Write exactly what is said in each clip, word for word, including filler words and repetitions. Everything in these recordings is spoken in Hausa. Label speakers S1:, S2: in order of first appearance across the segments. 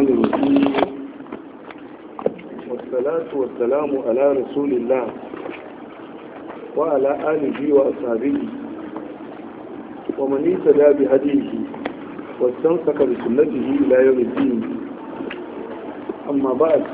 S1: الرحمن الرحيم والصلاة والسلام على رسول الله وعلى آله وأصحابه ومن اهتدى بهديه واستمسك بسنته إلى يوم الدين. أما بعد،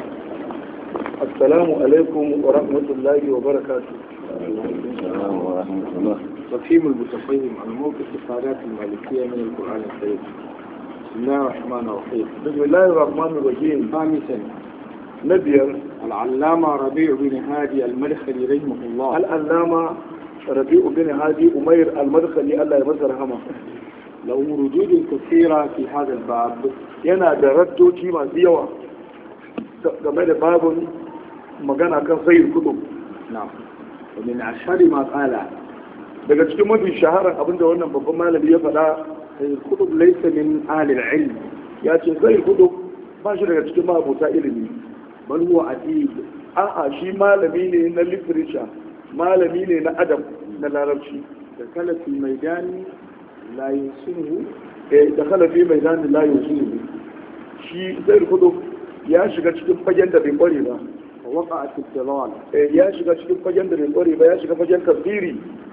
S1: السلام عليكم ورحمة الله وبركاته.
S2: السلام ورحمة الله.
S1: تفهيم المتفهم عن موقف الصلاة المالكية من القرآن الكريم. بسم الله الرحمن الرحيم. بسم الله الرحمن الرحيم. خامسا، نبيا العلامة ربيع بن هادي المدخلي رحمه الله. العلامة ربيع بن هادي أمير المدخلي الله يمسر رحمه. له ردود كثيرة في هذا الباب. ينا دردو كما زيوا game da babun magana kan sayyid kutub. Na'am. Wa min ashhari ma qala, daga cikin mafi shaharar abinda wannan babban malami ya faɗa, sayyid kutub laysa min ahli al-ilm. Ya ce sayyid kutub ba shi daga cikin mabuta ilimi, bal huwa adib. A'a, shi malami ne na literature, malami ne na adab na larabci. Da kala fi maidani la yusihu, eh da kala fi maidani la yusihu. Shi sayyid kutub ya shiga cikin fagen da bai kware ba, waka a tattalawar ya shiga cikin fagen da bai kware ba, ya shiga fagen tafsiri,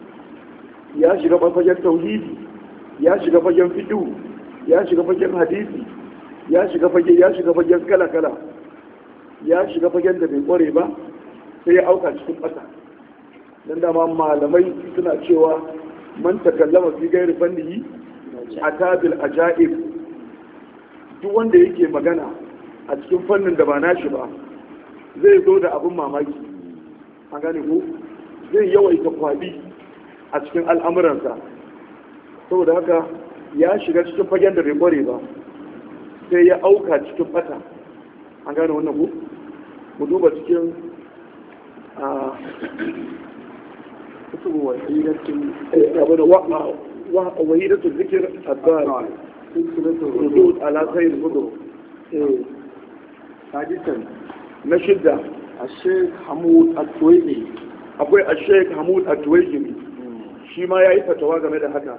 S1: ya shiga fagen tauhidi, ya shiga fagen fiqh, ya shiga fagen hadisi, ya shiga fagen ya shiga fagen kala kala, ya shiga fagen da bai kware ba, sai ya auka cikin fata. Dan dama malamai suna cewa man takallama fi gairi fannihi atabil ajaib. Duk wanda yake magana a cikin fannin da ba nashi ba zai zo da abin mamaki. An gane ko zai yawaita kwabi a cikin al'amuransa, saboda haka ya shiga cikin fagen da bai kware ba sai ya auka cikin fata. An gane wannan ko mu duba cikin a kutubu wahidatun abin wa wahidatun zikir adbar silsilatul hudud ala sayyid hudud. Hadisan na shidda, Sheikh Hamud At-Tuwaijiri. Akwai Sheikh Hamud At-Tuwaijiri, shi ma ya yi fatawa game da haka.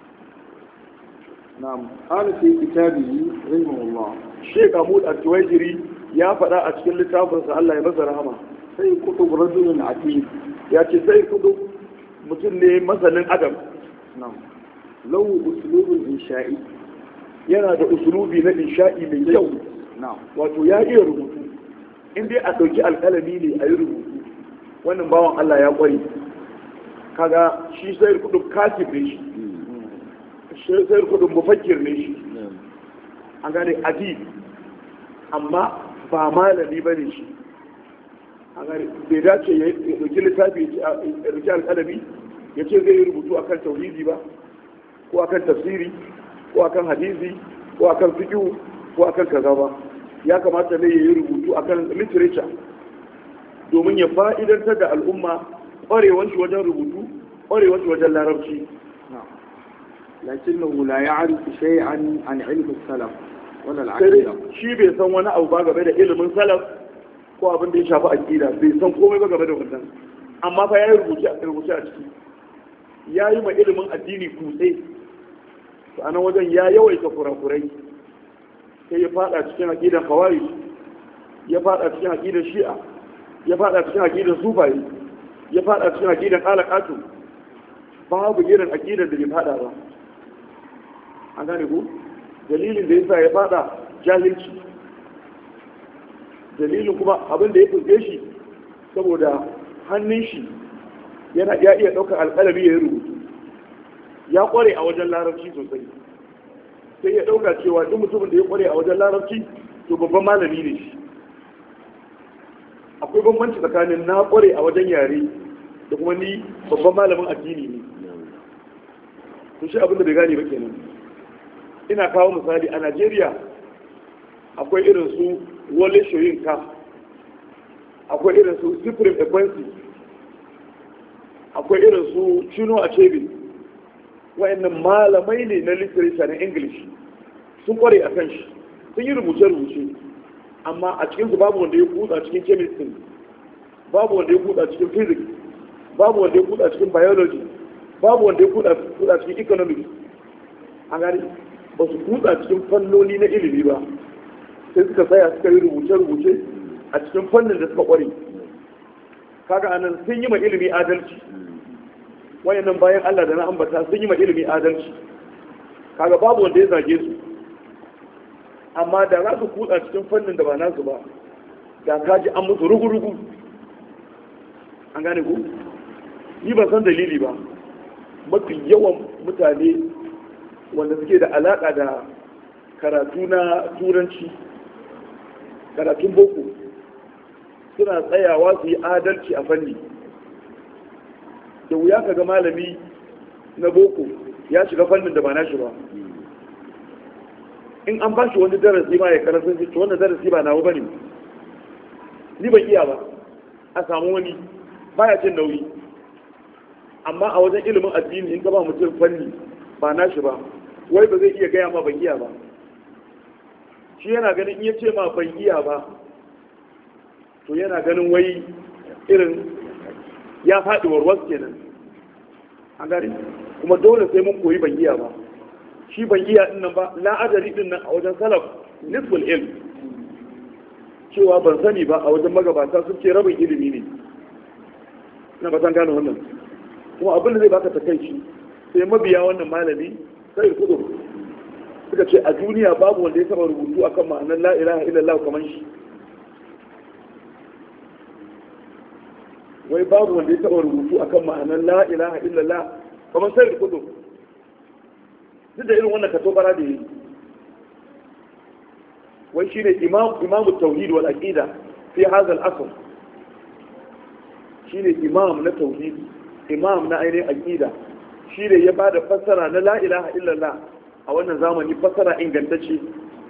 S1: Na'am, qala fi kitabihi rahimahullah. Sheikh Hamud At-Tuwaijiri ya faɗa a cikin littafinsa, Allah ya masa rahama, sai kutub rajulun atib. Ya ce sai kutub mutum ne masanin adam. Na'am. Lahu uslubul insha'i. Yana da usulubi na insha'i mai kyau. Wato ya iya rubutu. In dai a ɗauki alƙalami ne a yi rubutu, wannan bawan Allah ya ƙware. Kaga shi sai kudin katib ne shi, sai kudin mufakir ne shi, an gane adib, amma ba malami ba ne shi. An gane bai dace ya ɗauki littafi ya ɗauki alƙalami ya ce zai yi rubutu akan tauhidi ba, ko akan tafsiri, ko akan hadisi, ko akan fiqh, ko akan kaza ba. Ya kamata ne ya yi rubutu akan literature domin ya fa'idantar da al'umma ƙwarewar shi wajen rubutu, ƙwarewar shi wajen larabci. Lakinnahu la ya'rifu shay'an an ilmi salaf wala al-aqida. Shi bai san wani abu ba game da ilimin salaf ko abin da ya shafi aqida, bai san komai ba game da wannan. Amma fa yayi rubutu a rubuce a ciki. Yayi ma ilimin addini kutse. To anan wajen ya yawaita kurakurai. Sai ya fada cikin aqidar khawarij, ya fada cikin aqidar shi'a, ya fada cikin aqidar sufayi, ya fada cikin aqidar qalaqatu. Babu irin aqidar da bai fada ba. An gane ku dalilin da yasa ya fada jahilci, dalilin kuma abin da ya fuske shi saboda hannun shi yana ya iya daukar alƙalami ya rubutu, ya kware a wajen larabci sosai. Sai ya dauka cewa duk mutumin da ya kware a wajen larabci to babban malami ne shi. Akwai bambanci tsakanin na kware a wajen yare da kuma ni babban malamin addini ne. To shi abin da bai gane ba kenan. Ina kawo misali a Najeriya akwai irin su Wole Soyinka, akwai irin su Supreme Ekwensi, akwai irin su Chino Achebe. Wa'annan malamai ne na literature na English, sun kware a kan shi, sun yi rubuce-rubuce, amma a cikinsu babu wanda ya kuda cikin chemistry, babu wanda ya kuda cikin physics, babu wanda ya kuda cikin biology, babu wanda ya kuda cikin economics. An gani ba su kuda cikin fannoni na ilimi ba,
S3: sai suka tsaya suka yi rubuce-rubuce a cikin fannin da suka ƙware. Kaga anan sun yi ma ilimi adalci, wayannan bayan Allah da na ambata sun yi ma ilimi adalci. Kaga babu wanda ya zage su, amma da za su kutsa cikin fannin da ba nasu ba, da ka ji an musu rugu-rugu. An gane ku? Ni ban san dalili ba, mafi yawan mutane wanda suke da alaƙa da karatu na turanci, karatun boko, suna tsayawa su yi adalci a fanni. Da wuya ka ga malami na boko ya shiga fannin da ba na shi ba. In an ba shi wani darasi ma ya karasa shi, to wannan darasi ba nawa bane, ni ban iya ba. A samu wani baya cin nauyi, amma a wajen ilimin addini in ka ba mutum fanni ba na shi ba, wai ba zai iya gaya ma ban iya ba. Shi yana ganin in ya ce ma ban iya ba, to yana ganin wai irin ya faɗi warwas kenan. An gani kuma dole sai mun koyi ban iya ba. Shi ban iya din nan ba, la'adari din nan a wajen salaf nisful ilm, cewa ban sani ba a wajen magabata sun ce rabin ilimi ne. Ina ba san gane wannan. Kuma abin da zai baka takaici, sai mabiya wannan malami sai kudu suka ce a duniya babu wanda ya taba rubutu akan ma'anar la ilaha illallah kamar shi. Wai babu wanda ya taba rubutu akan ma'anar la ilaha illallah kamar sai kudu. Duk da irin wannan kato bara da yi, wai shine imam imamu tauhid wal aqida fi hadha al asr, shine imam na tauhid, imam na ainihin aqida, shine ya bada fassara na la ilaha illallah a wannan zamani, fassara ingantacce.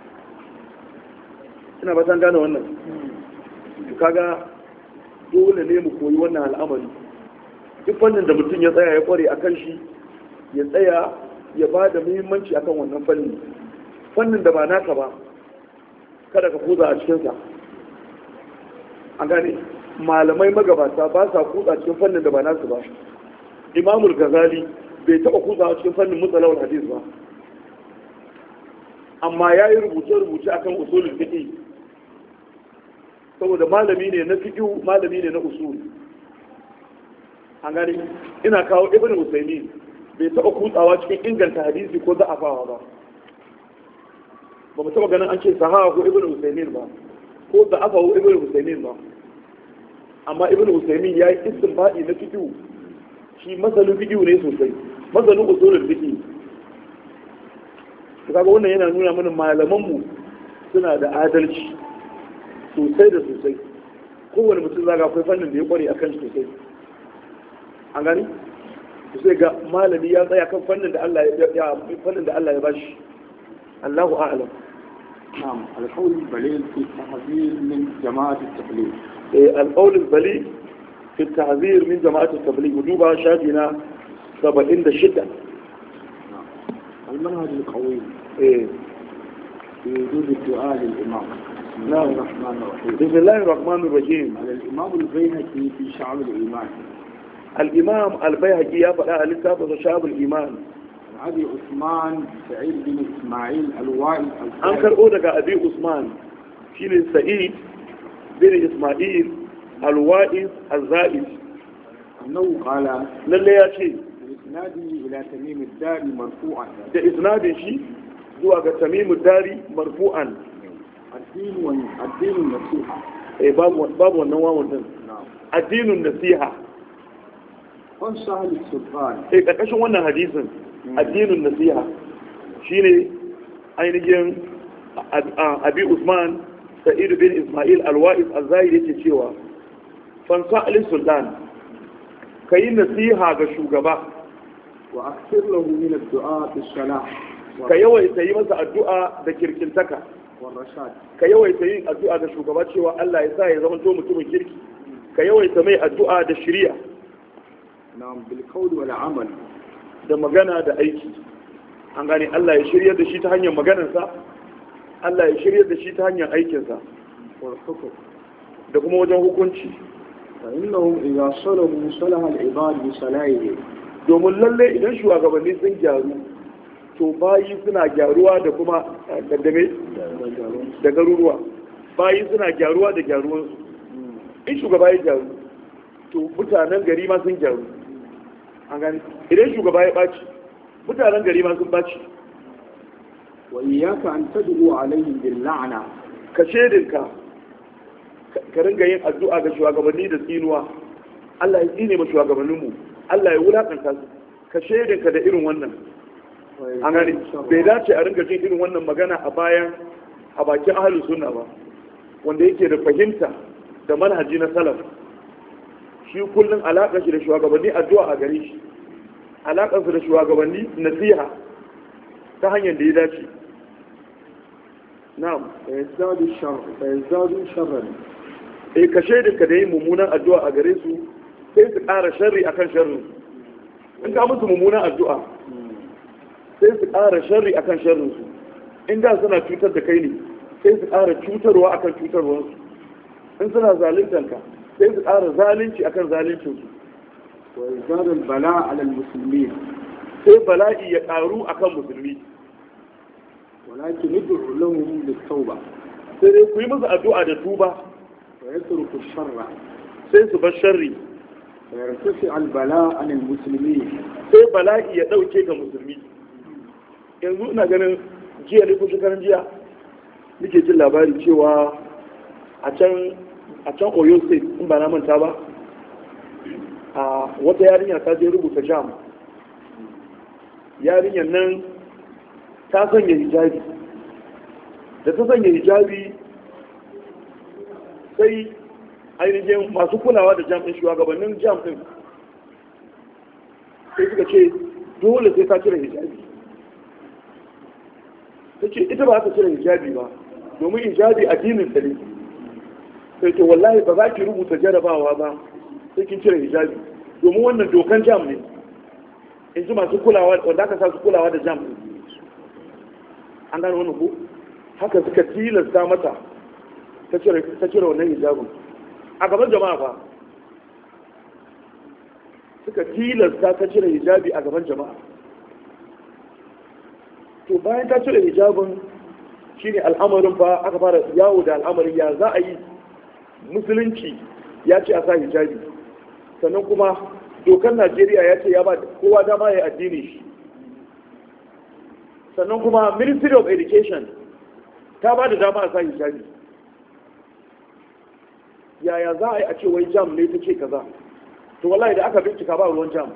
S3: Ina ba san gane wannan. Kaga dole ne mu koyi wannan al'amari. Duk fannin da mutum ya tsaya ya kware akan shi, ya tsaya ya ba da muhimmanci akan wannan fanni. Fannin da ba naka ba, kada ka kuza a cikinsa. An gane malamai magabata ba sa kuza cikin fannin da ba nasu ba. Imamul Ghazali bai taɓa kuza a cikin fannin mutsalawar hadis ba, amma ya yi rubuce-rubuce akan usulul fiqh, saboda malami ne na fiqh, malami ne na usul. An gane ina kawo Ibn Usaymin, bai taɓa kutsawa cikin inganta hadisi ko za'afawa ba. Ba mu taɓa ganin an ce sahaha ko Ibn Usaymin ba, ko za'afa ko Ibn Usaymin ba. Amma Ibn Usaymin ya yi istinbadi na fiqh, shi masalin fiqh ne sosai, masalin usulul fiqh. Kaga wannan yana nuna mana malamanmu suna da adalci sosai da sosai. Kowane mutum zaga akwai fannin da ya kware akan shi sosai. An gani? Sai ga malami ya tsaya kan fannin da Allah ya fannin da Allah ya bashi. Allahu a'lam.
S1: نعم القول البليغ في التحذير من جماعة التبليغ.
S3: القول البليغ في التحذير من جماعة التبليغ ودوبها شاهدنا سبعين الشدة.
S1: المنهج القوي
S3: إيه.
S1: في وجود الدعاء للإمام. بسم الله الرحمن الرحيم.
S3: بسم الله الرحمن الرحيم.
S1: على الإمام البيهقي في شعب الإيمان.
S3: الإمام البيهقي يبقى لكتاب شعب الإيمان.
S1: أبي عثمان سعيد بن إسماعيل الوائل.
S3: أنكر أودك أبي عثمان شين سعيد بن إسماعيل الوائل الزائد.
S1: أنه قال.
S3: للي يا شيء.
S1: إسنادي إلى تميم الداري مرفوعا.
S3: ده إسنادي شيء زوجة تميم الداري مرفوعا.
S1: الدين والدين النصيحة.
S3: إيه باب باب والنوام والنم.
S1: نعم.
S3: الدين النصيحة.
S1: كن سهل السلطان.
S3: إيه كأشو وانا حديثا الدين النصيحة شيني أينجين أبي عثمان سعيد بن إسماعيل الوائز الزايد يتشيوا فانسأل السلطان كي نصيحة كشوغبا
S1: وأكثر له من الدعاء بالصلاح
S3: كي يويتي مسا الدعاء بكركنتك
S1: والرشاد
S3: كي يويتي الدعاء كشوغبا شيوا الله يساي زمن توم توم كيركي كي يويتي مي الدعاء بالشريعة.
S1: نعم بالقول والعمل
S3: da magana da aiki. An gane Allah ya shirya da shi ta hanyar maganarsa, Allah ya shirya da shi ta hanyar aikinsa da kuma wajen hukunci.
S1: fa innahum idza salahu salaha al-ibad bi salahihi,
S3: domin lalle idan shugabanni sun gyaru to bayi suna gyaruwa da kuma daddame da garuruwa. Bayi suna gyaruwa da gyaruwansu. In shugaba ya gyaru to mutanen gari ma sun gyaru. An gani idan shugaba ya ɓaci mutanen gari ma sun ɓaci.
S1: wa iyyaka an tad'u alaihim bil la'na,
S3: ka shedinka ka ringa yin addu'a ga shugabanni da tsinuwa. Allah ya tsine ma shugabanninmu, Allah ya wulakanta su. Ka shedinka da irin wannan. An gani bai dace a ringa jin irin wannan magana a bayan a bakin ahlus sunna ba, wanda yake da fahimta da manhaji na salaf. Shi kullum alaƙar shi da shugabanni addu'a a gare shi, alaƙar su da shugabanni nasiha ta hanyar da ya dace. Na'am,
S1: yazdadu sharr yazdadu sharran,
S3: eh ka shaidin ka da yin mummunan addu'a a gare su sai su ƙara sharri akan sharrin. In ka musu mummunan addu'a sai su ƙara sharri akan sharrin su. In da suna cutar da kai ne sai su ƙara cutarwa akan cutarwarsu. In suna zaluntar ka sai su ƙara zalunci akan zaluncinsu.
S1: wa yazdadu al bala' ala al muslimin,
S3: sai bala'i ya ƙaru akan musulmi.
S1: walakin ud'u lahum lit tauba,
S3: sai dai ku yi musu addu'a da tuba,
S1: wa yatruku sharra,
S3: sai su bar sharri,
S1: wa yartafi al bala' ala al muslimin,
S3: sai bala'i ya ɗauke ga musulmi. Yanzu ina ganin jiya ne ko shekaran jiya nake jin labari cewa a can a can Oyo State in ba na manta ba, a wata yarinya ta je rubuta jam. Yarinyar nan ta sanya hijabi, da ta sanya hijabi sai ainihin masu kulawa da jam ɗin shugabannin jam ɗin sai suka ce dole sai ta cire hijabi. Ta ce ita ba ta cire hijabi ba domin hijabi addinin ta ne. Sai ce wallahi ba za ki rubuta jarabawa ba sai kin cire hijabi domin wannan dokan jam ne. In ji masu kulawa wanda aka sa su kulawa da jam ɗin. An gano wannan ko haka suka tilasta mata ta cire ta cire wannan hijabin a gaban jama'a fa. Suka tilasta ta cire hijabi a gaban jama'a. To bayan ta cire hijabin shine al'amarin fa aka fara yawo da al'amarin ya za a yi. Musulunci ya ce a sa hijabi, sannan kuma dokar Najeriya ya ce ya ba kowa dama ya addini shi, sannan kuma Ministry of Education ta ba da dama a sa hijabi. Yaya za a yi a ce wai jam ne ta ce kaza? To wallahi da aka bincika ba ruwan jam.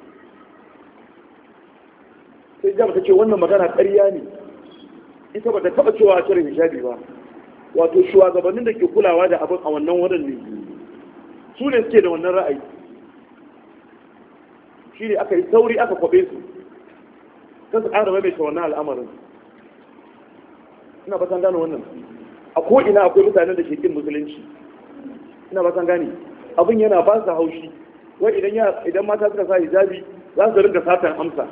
S3: Sai jam ta ce wannan magana ƙarya ne, ita ba ta taɓa cewa a cire hijabi ba. Wato shugabannin da ke kulawa da abin a wannan wurin ne su ne suke da wannan ra'ayi. Shi ne aka yi sauri aka kwabe su kan su ƙara mai wannan al'amarin. Ina batan gane wannan. A ko'ina akwai mutanen da ke kin musulunci. Ina batan gane abin yana ba su haushi. Wai idan idan mata suka sa hijabi za su rinka satan amsa.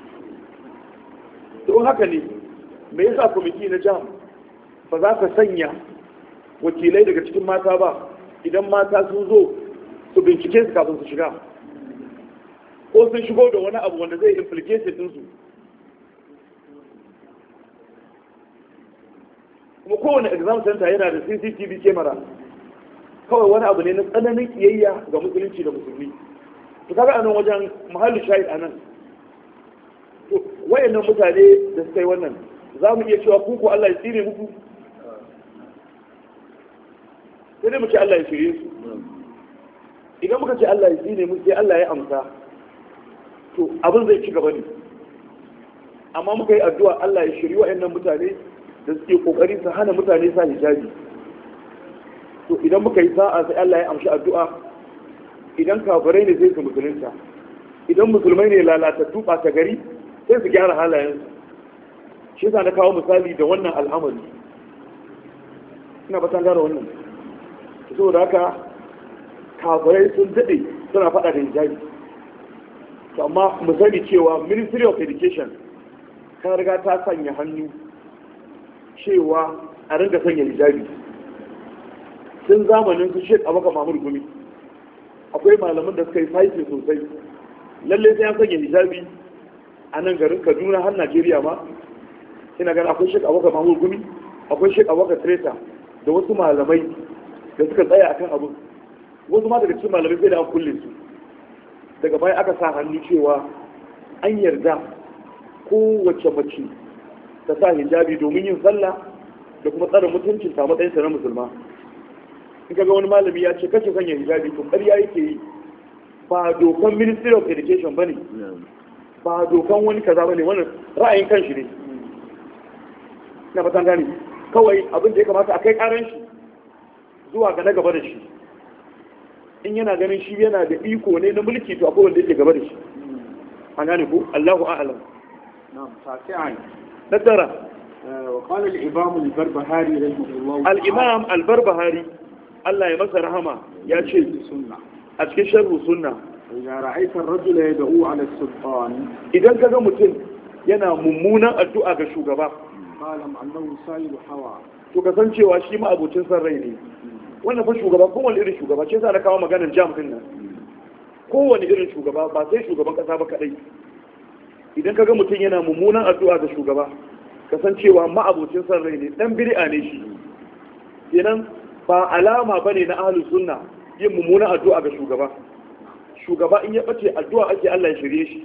S3: Don haka ne me yasa kwamiti na jam ba za ka sanya wakilai daga cikin mata ba idan mata sun zo su bincike su kafin su shiga, ko sun shigo da wani abu wanda zai implication ɗinsu. Kuma kowane exam center yana da C C T V camera. Kawai wani abu ne na tsananin kiyayya ga musulunci da musulmi. To kaga anan wajen mahallin shahid anan. To wayannan mutane da suka yi wannan za mu iya cewa ku ko Allah ya tsire muku? Sai dai mu ce Allah ya shirye su. Idan muka ce Allah ya tsine mu sai Allah ya amsa, to abin zai ci gaba ne. Amma muka yi addu'a Allah ya shirye wa'annan mutane da suke kokari su hana mutane sa hijabi. To idan muka yi sa'a sai Allah ya amshi addu'a. Idan kafirai ne sai su musulunta, idan musulmai ne lalatattu ɓata gari sai su gyara halayensu. Shi yasa na kawo misali da wannan al'amari. Ina batan gane wannan. Saboda haka kafirai sun daɗe suna faɗa da hijabi. To amma mu sani cewa Ministry of Education ta riga ta sanya hannu cewa a ringa sanya hijabi. Tun zamanin su Sheikh Abubakar Mahmud Gumi akwai malaman da suka yi fighting sosai. Lallai sai an sanya hijabi a nan garin Kaduna har Najeriya ma ina ganin akwai Sheikh Abubakar Mahmud Gumi, akwai Sheikh Abubakar Treta da wasu malamai da suka tsaya akan abu. Wasu ma daga cikin malamai sai da an kulle su. Daga baya aka sa hannu cewa an yarda kowace mace ta sa hijabi domin yin sallah da kuma tsara mutuncin ta matsayin ta na musulma. In kaga wani malami ya ce kace sanya hijabi to ƙarya yake yi. Ba dokan Ministry of Education bane. Ba dokan wani kaza bane, wannan ra'ayin kanshi ne. Ina fatan gani. Kawai abin da ya kamata a kai karan shi zuwa ga na gaba da shi. In yana ganin shi yana da iko ne na mulki to akwai wanda yake gaba da shi. An gane ku Allahu a'lam.
S1: Na'am, tasi'an.
S3: Nasara.
S1: وقال الإمام البربهاري رحمه الله.
S3: الإمام البربهاري الله يمسه رحمه يا شيخ a cikin sharhu sunna.
S1: Idan ra'aita ar-rajula yad'u 'ala as-sultan,
S3: idan kaga mutum yana mummunan addu'a ga shugaba,
S1: malam annahu sayyid hawa,
S3: to kasancewa shi ma abocin san rai ne. Wannan fa shugaba kowane irin shugaba ce sa na kawo maganar jam din nan. Kowane irin shugaba ba sai shugaban kasa ba kadai. Idan kaga mutum yana mummunan addu'a ga shugaba, kasancewa ma abocin san rai ne, dan bid'a ne shi. Kenan ba alama bane na ahlus sunna yin mummunan addu'a ga shugaba. Shugaba in ya bace addu'a ake Allah ya shirye shi.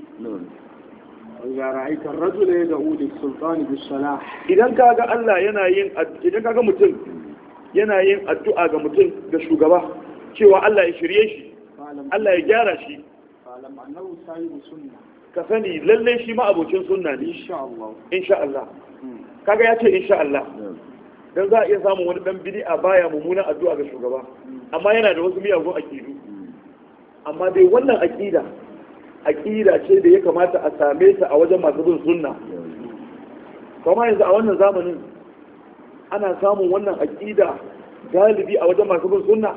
S1: Ya ra'aita ar-rajul yad'u lis-sultan bis-salah.
S3: Idan kaga Allah yana yin idan kaga mutum yana yin addu'a ga mutum ga shugaba cewa Allah ya shirye shi, Allah ya gyara shi.
S1: Alam annahu sahibu sunna.
S3: Ka sani lalle shi ma abocin sunna ne.
S1: Insha Allah.
S3: Insha Allah. Kaga ya ce insha Allah. Dan za a iya samun wani dan bid'a baya mummunan addu'a ga shugaba, amma yana da wasu miyagun akidu. Amma dai wannan akida akida ce da ya kamata a same ta a wajen masu bin sunna. Kuma yanzu a wannan zamanin ana samun wannan akida galibi a wajen masu bin sunna.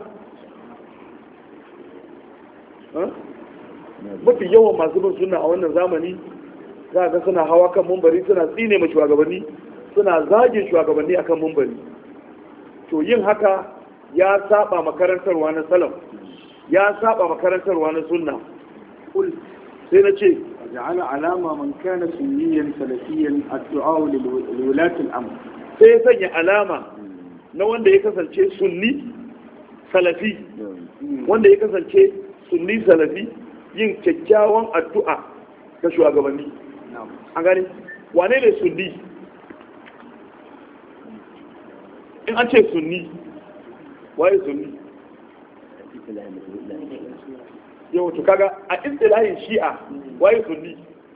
S3: Mafi yawan masu bin sunna a wannan zamani za ga suna hawa kan mumbari suna tsine ma shugabanni, suna zagin shugabanni akan mumbari. To yin haka ya saba makarantarwa na salaf, ya saba makarantarwa na sunna.
S1: Kul
S3: sai na ce
S1: ja'ala alama man kana sunniyan salafiyan addu'a lil wulati al-amr.
S3: Sai ya sanya alama na wanda ya kasance sunni salafi, wanda ya kasance sunni salafi yin kyakkyawan addu'a ga shugabanni. An gani wane ne sunni? In an ce sunni, waye sunni? Yau to kaga a istilahin shi'a waye sunni?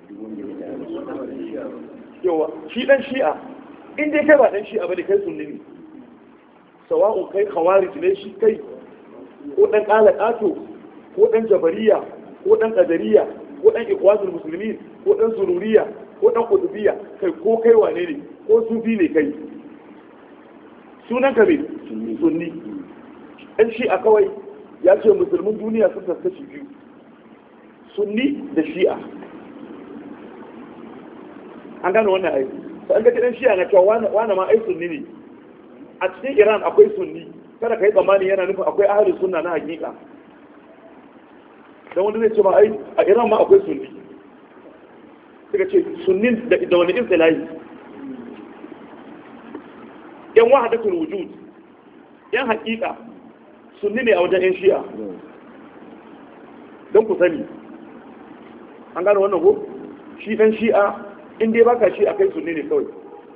S3: Yawa shi dan shi'a in dai kai ba dan shi'a bane kai sunni ne. Sawa'un kai khawarij ne shi kai, ko dan qalaqato, ko dan jabariya, ko dan qadariya, ko dan ikhwanul muslimin, ko dan sururiya, ko dan qutubiyya, kai ko kai wane ne, ko sufi ne kai. Sunan ka ne sunni. Ɗan shi'a kawai ya ce musulmin duniya sun taskaci biyu, sunni da shi'a. An gane wannan aiki. Sai an gaji ɗan shi'a na cewa wane ma ai sunni ne. A cikin Iran akwai sunni, kada ka yi tsammani yana nufin akwai ahalin sunna na hakika. Dan wanda zai ce ma ai a Iran ma akwai sunni. Suka ce sunni da wani istilahi. Yan wahadatul wujud, yan hakika sunni ne a wajen yan shi'a. Don ku sani, an gano wannan ko? Shi dan shi'a, in dai baka shi akai sunni ne kawai.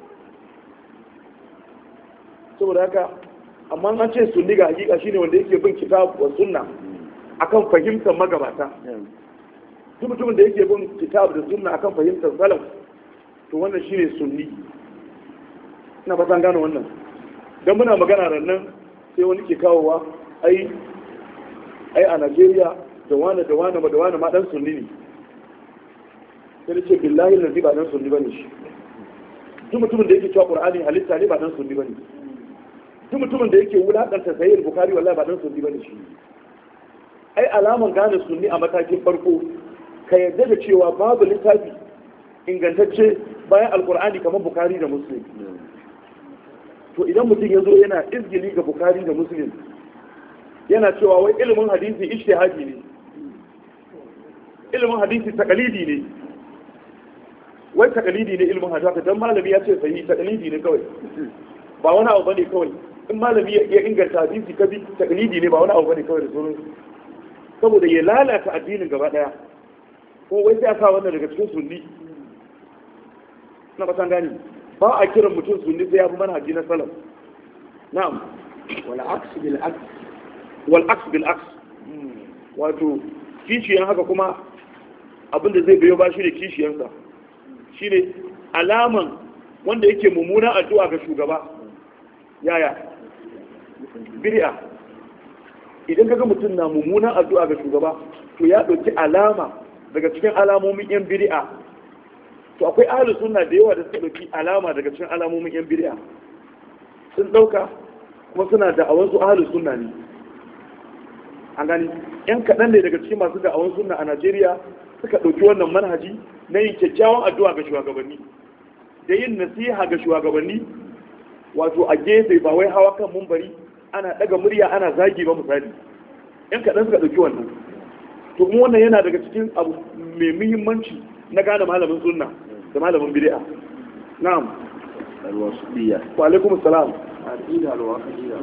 S3: Saboda haka, amma an ce sunni ga hakika shine wanda yake bin kitab wa sunna akan fahimtar magabata. Duk mutumin da yake bin kitab da sunna akan fahimtar salaf, to wannan shine sunni. Ina fatan gano wannan. Dan muna magana rannan sai wani ke kawowa ai ai a Najeriya da wani da wani da wani ma dan sunni ne. Sai ce billahi lazi ba dan sunni bane shi. Duk mutumin da yake cewa Qur'ani halitta ne ba dan sunni bane. Duk mutumin da yake wulakanta Sahih Bukhari wallahi ba dan sunni bane shi. Ai alaman gane sunni a matakin farko ka yarda da cewa babu littafi ingantacce bayan Alqur'ani kamar Bukhari da Muslim. To idan mutum ya zo yana izgili ga Bukhari da Muslim yana cewa wai ilimin hadisi ijtihadi ne, ilimin hadisi takalidi ne, wai takalidi ne ilmin hadisi dan malami ya ce sahihi takalidi ne kawai ba wani abu bane kawai in malami ya inganta hadisi ka bi takalidi ne ba wani abu bane kawai da sauran saboda ya lalata addinin gaba daya ko wai sai a sa wannan daga cikin sunni na basan gani ba a kiran mutum sunni sai ya bi manhaji na salaf na'am
S1: wal aks bil aks
S3: wal aks bil aks wato kishiyan haka kuma abinda zai biyo ba shi da kishiyansa shine alaman wanda yake mummunan addu'a ga shugaba yaya bid'a idan kaga mutum na mummunan addu'a ga shugaba to ya dauki alama daga cikin alamomin yan bid'a to akwai ahlus sunna da yawa da suka dauki alama daga cikin alamomin yan bid'a sun dauka kuma suna da awan su ahlus sunna ne an gani yan kadan ne daga cikin masu da'awan sunna a Najeriya suka dauki wannan manhaji na yin kyakkyawan addu'a ga shugabanni da yin nasiha ga shugabanni wato a gefe ba wai hawa kan mumbari ana daga murya ana zagi ba misali yan kaɗan suka ɗauki wannan to kuma wannan yana daga cikin abu mai muhimmanci na gane malamin sunna da malamin bid'a na'am
S2: alwasiyya
S3: wa alaikum assalam
S1: aqida alwaqidiyya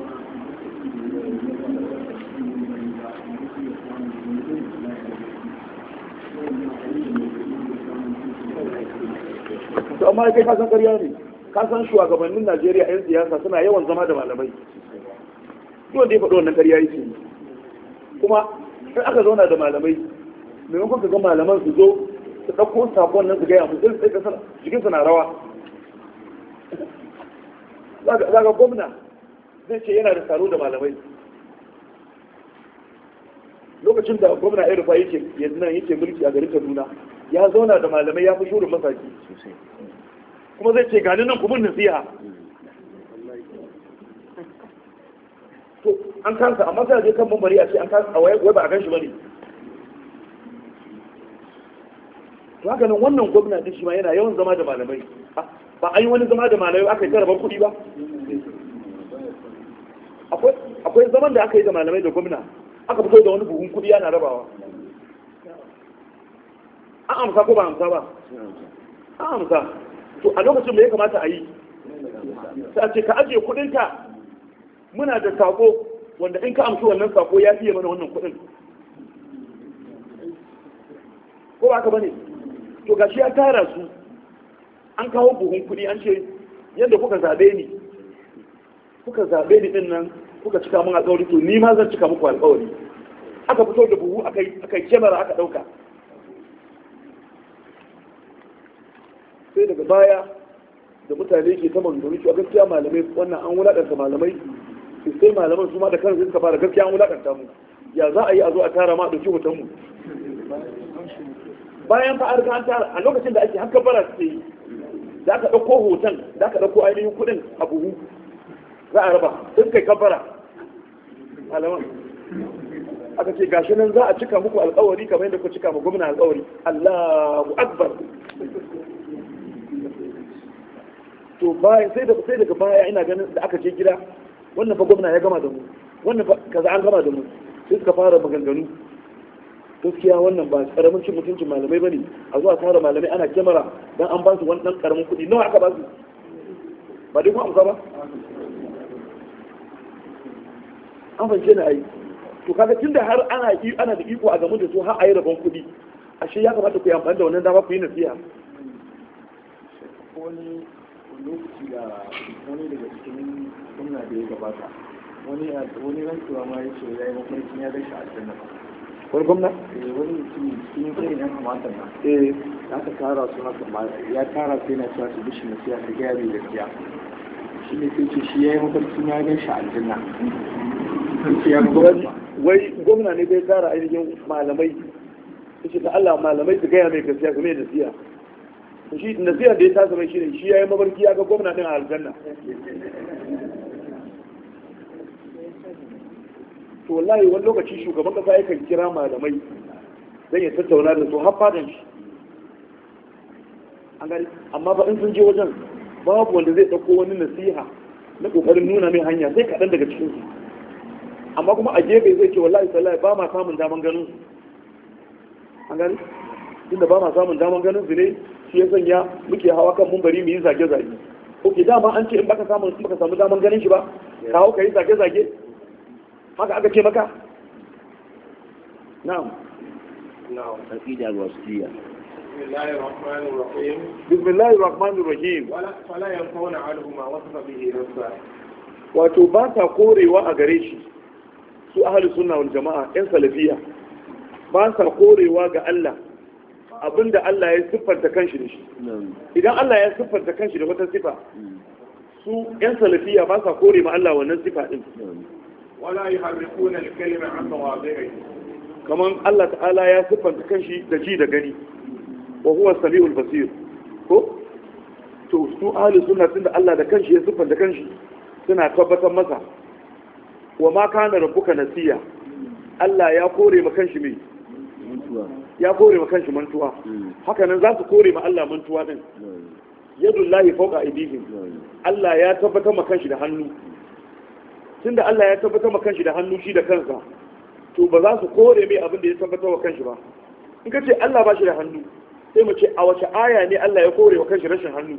S3: to amma kai ka san ƙarya ne ka san shugabannin Najeriya 'yan siyasa suna yawan zama da malamai duk da ya faɗo wannan ƙarya yake kuma in aka zauna da malamai maimakon ka ga malaman su zo su ɗauko sakon nan su gaya mu sai ka sana jikinsa na rawa za ga gwamna zai ce yana da taro da malamai lokacin da gwamna ya rufa yake yanzu nan yake mulki a garin Kaduna ya zauna da malamai ya fi shurin masaki kuma zai ce gani nan kuma nasiha to an kansa amma sai je kan mambari a ce an kansa a wai ba a gan shi bane to haka nan wannan gwamna din shi ma yana yawan zama da malamai ba an yi wani zama da malamai aka yi taraban kuɗi ba akwai zaman da aka yi da malamai da gwamna aka fito da wani buhun kuɗi yana rabawa an amsa ko ba amsa ba an amsa to a lokacin da ya kamata a yi sai a ce ka ajiye kuɗinka muna da sako wanda in ka amshi wannan sako ya fiye mana wannan kuɗin ko ba ka bane to gashi ya tara su an kawo buhun kuɗi an ce yadda kuka zabe ni kuka zabe ni din nan kuka cika mun alƙawari to ni ma zan cika muku alƙawari aka fito da buhu aka yi kyamara aka ɗauka sai daga baya da mutane ke ta manzuri to gaskiya malamai wannan an wulaƙanta malamai sai malaman su ma da kansu suka fara gaskiya an wulaƙanta mu ya za a yi a zo a tara ma ɗauki hoton mu bayan fa an an tara a lokacin da ake haka bara su yi da aka ɗauko hoton da aka ɗauko ainihin kuɗin a buhu za a raba sun kai kabbara malaman aka ce gashi nan za a cika muku alƙawari kamar yadda ku cika ma gwamna alƙawari Allahu akbar to bayan sai da sai daga baya ina ganin da aka je gida wannan fa gwamna ya gama da mu wannan fa kaza an gama da mu sai suka fara maganganu gaskiya wannan ba karamin cin mutuncin malamai bane a zuwa tara malamai ana kyamara dan an ba su wani dan karamin kuɗi nawa aka ba su ba dai kuma amsa ba an fahimce na ai to kaga tunda har ana ana da iko a game da su har a yi rabon kuɗi ashe ya kamata ku yi amfani da wannan dama ku yi nasiha
S1: wani lokaci da wani daga cikin gwamna da ya gabata wani wani rantsuwa ma ya ce ya yi mafarkin ya gaishe a cikin
S3: wani gwamna
S1: wani mutum cikin kai yan kamata na
S3: eh
S1: ya ka tara su masa ya tara sai na cewa su bishi na siya su gaya mai gaskiya shi ne sai ce shi ya yi mafarkin ya gaishe a aljanna
S3: wai gwamna ne bai tara ainihin malamai ce ta Allah malamai su gaya mai gaskiya game da siya shi nasiha da ya tasa mai shine shi yayi mabarki ya ga gwamna din a aljanna to wallahi wani lokaci shugaban kasa yakan kira malamai dan ya tattauna da su har fadan shi an gani amma ba in sun je wajen babu wanda zai dauko wani nasiha na kokarin nuna mai hanya sai kaɗan daga cikin su amma kuma a gefe zai ce wallahi sallahi ba ma samun daman ganin su an gani tunda ba ma samun daman ganin su ne shi ya sanya muke hawa kan mumbari mu yi zage-zage. Ok, dama an ce in baka samu in baka samu daman ganin shi ba, ka hau ka yi zage-zage? Haka aka ce maka? Na'am.
S2: Na'am. Aqida al-wasitiyya.
S1: Bismillahir Rahmanir Rahim.
S3: Bismillahir Rahmanir Rahim.
S1: Wala fala yanfauna anhu ma wasafa bihi nafsa.
S3: Wato ba sa korewa a gare shi. Su ahlus sunna wal jama'a ɗan salafiya ba sa korewa ga Allah abinda Allah ya siffanta kanshi da shi. Idan Allah ya siffanta kanshi da wata sifa, su ‘yan salafiya ba sa kore ma Allah wannan sifa ɗin.
S1: Wala yi harrikuna kalima an mawazi'i.
S3: Kamar Allah ta'ala ya siffanta kanshi da ji da gani, wa huwa sami'ul basir. Ko? To, su ahli suna tunda Allah da kanshi ya siffanta kanshi suna tabbatar masa. Wa ma kana rabbuka nasiya. Allah ya kore ma kanshi mai ya kore ma kanshi mantuwa. Haka nan za su kore ma Allah mantuwa din. Yadullahi fawqa aydihim. Allah ya tabbatar ma kanshi da hannu. Tunda Allah ya tabbatar ma kanshi da hannu shi da kansa, to ba za su kore mai abin da ya tabbatar wa kanshi ba. In ka ce Allah ba shi da hannu, sai mu ce a wace aya ne Allah ya kore wa kanshi rashin hannu?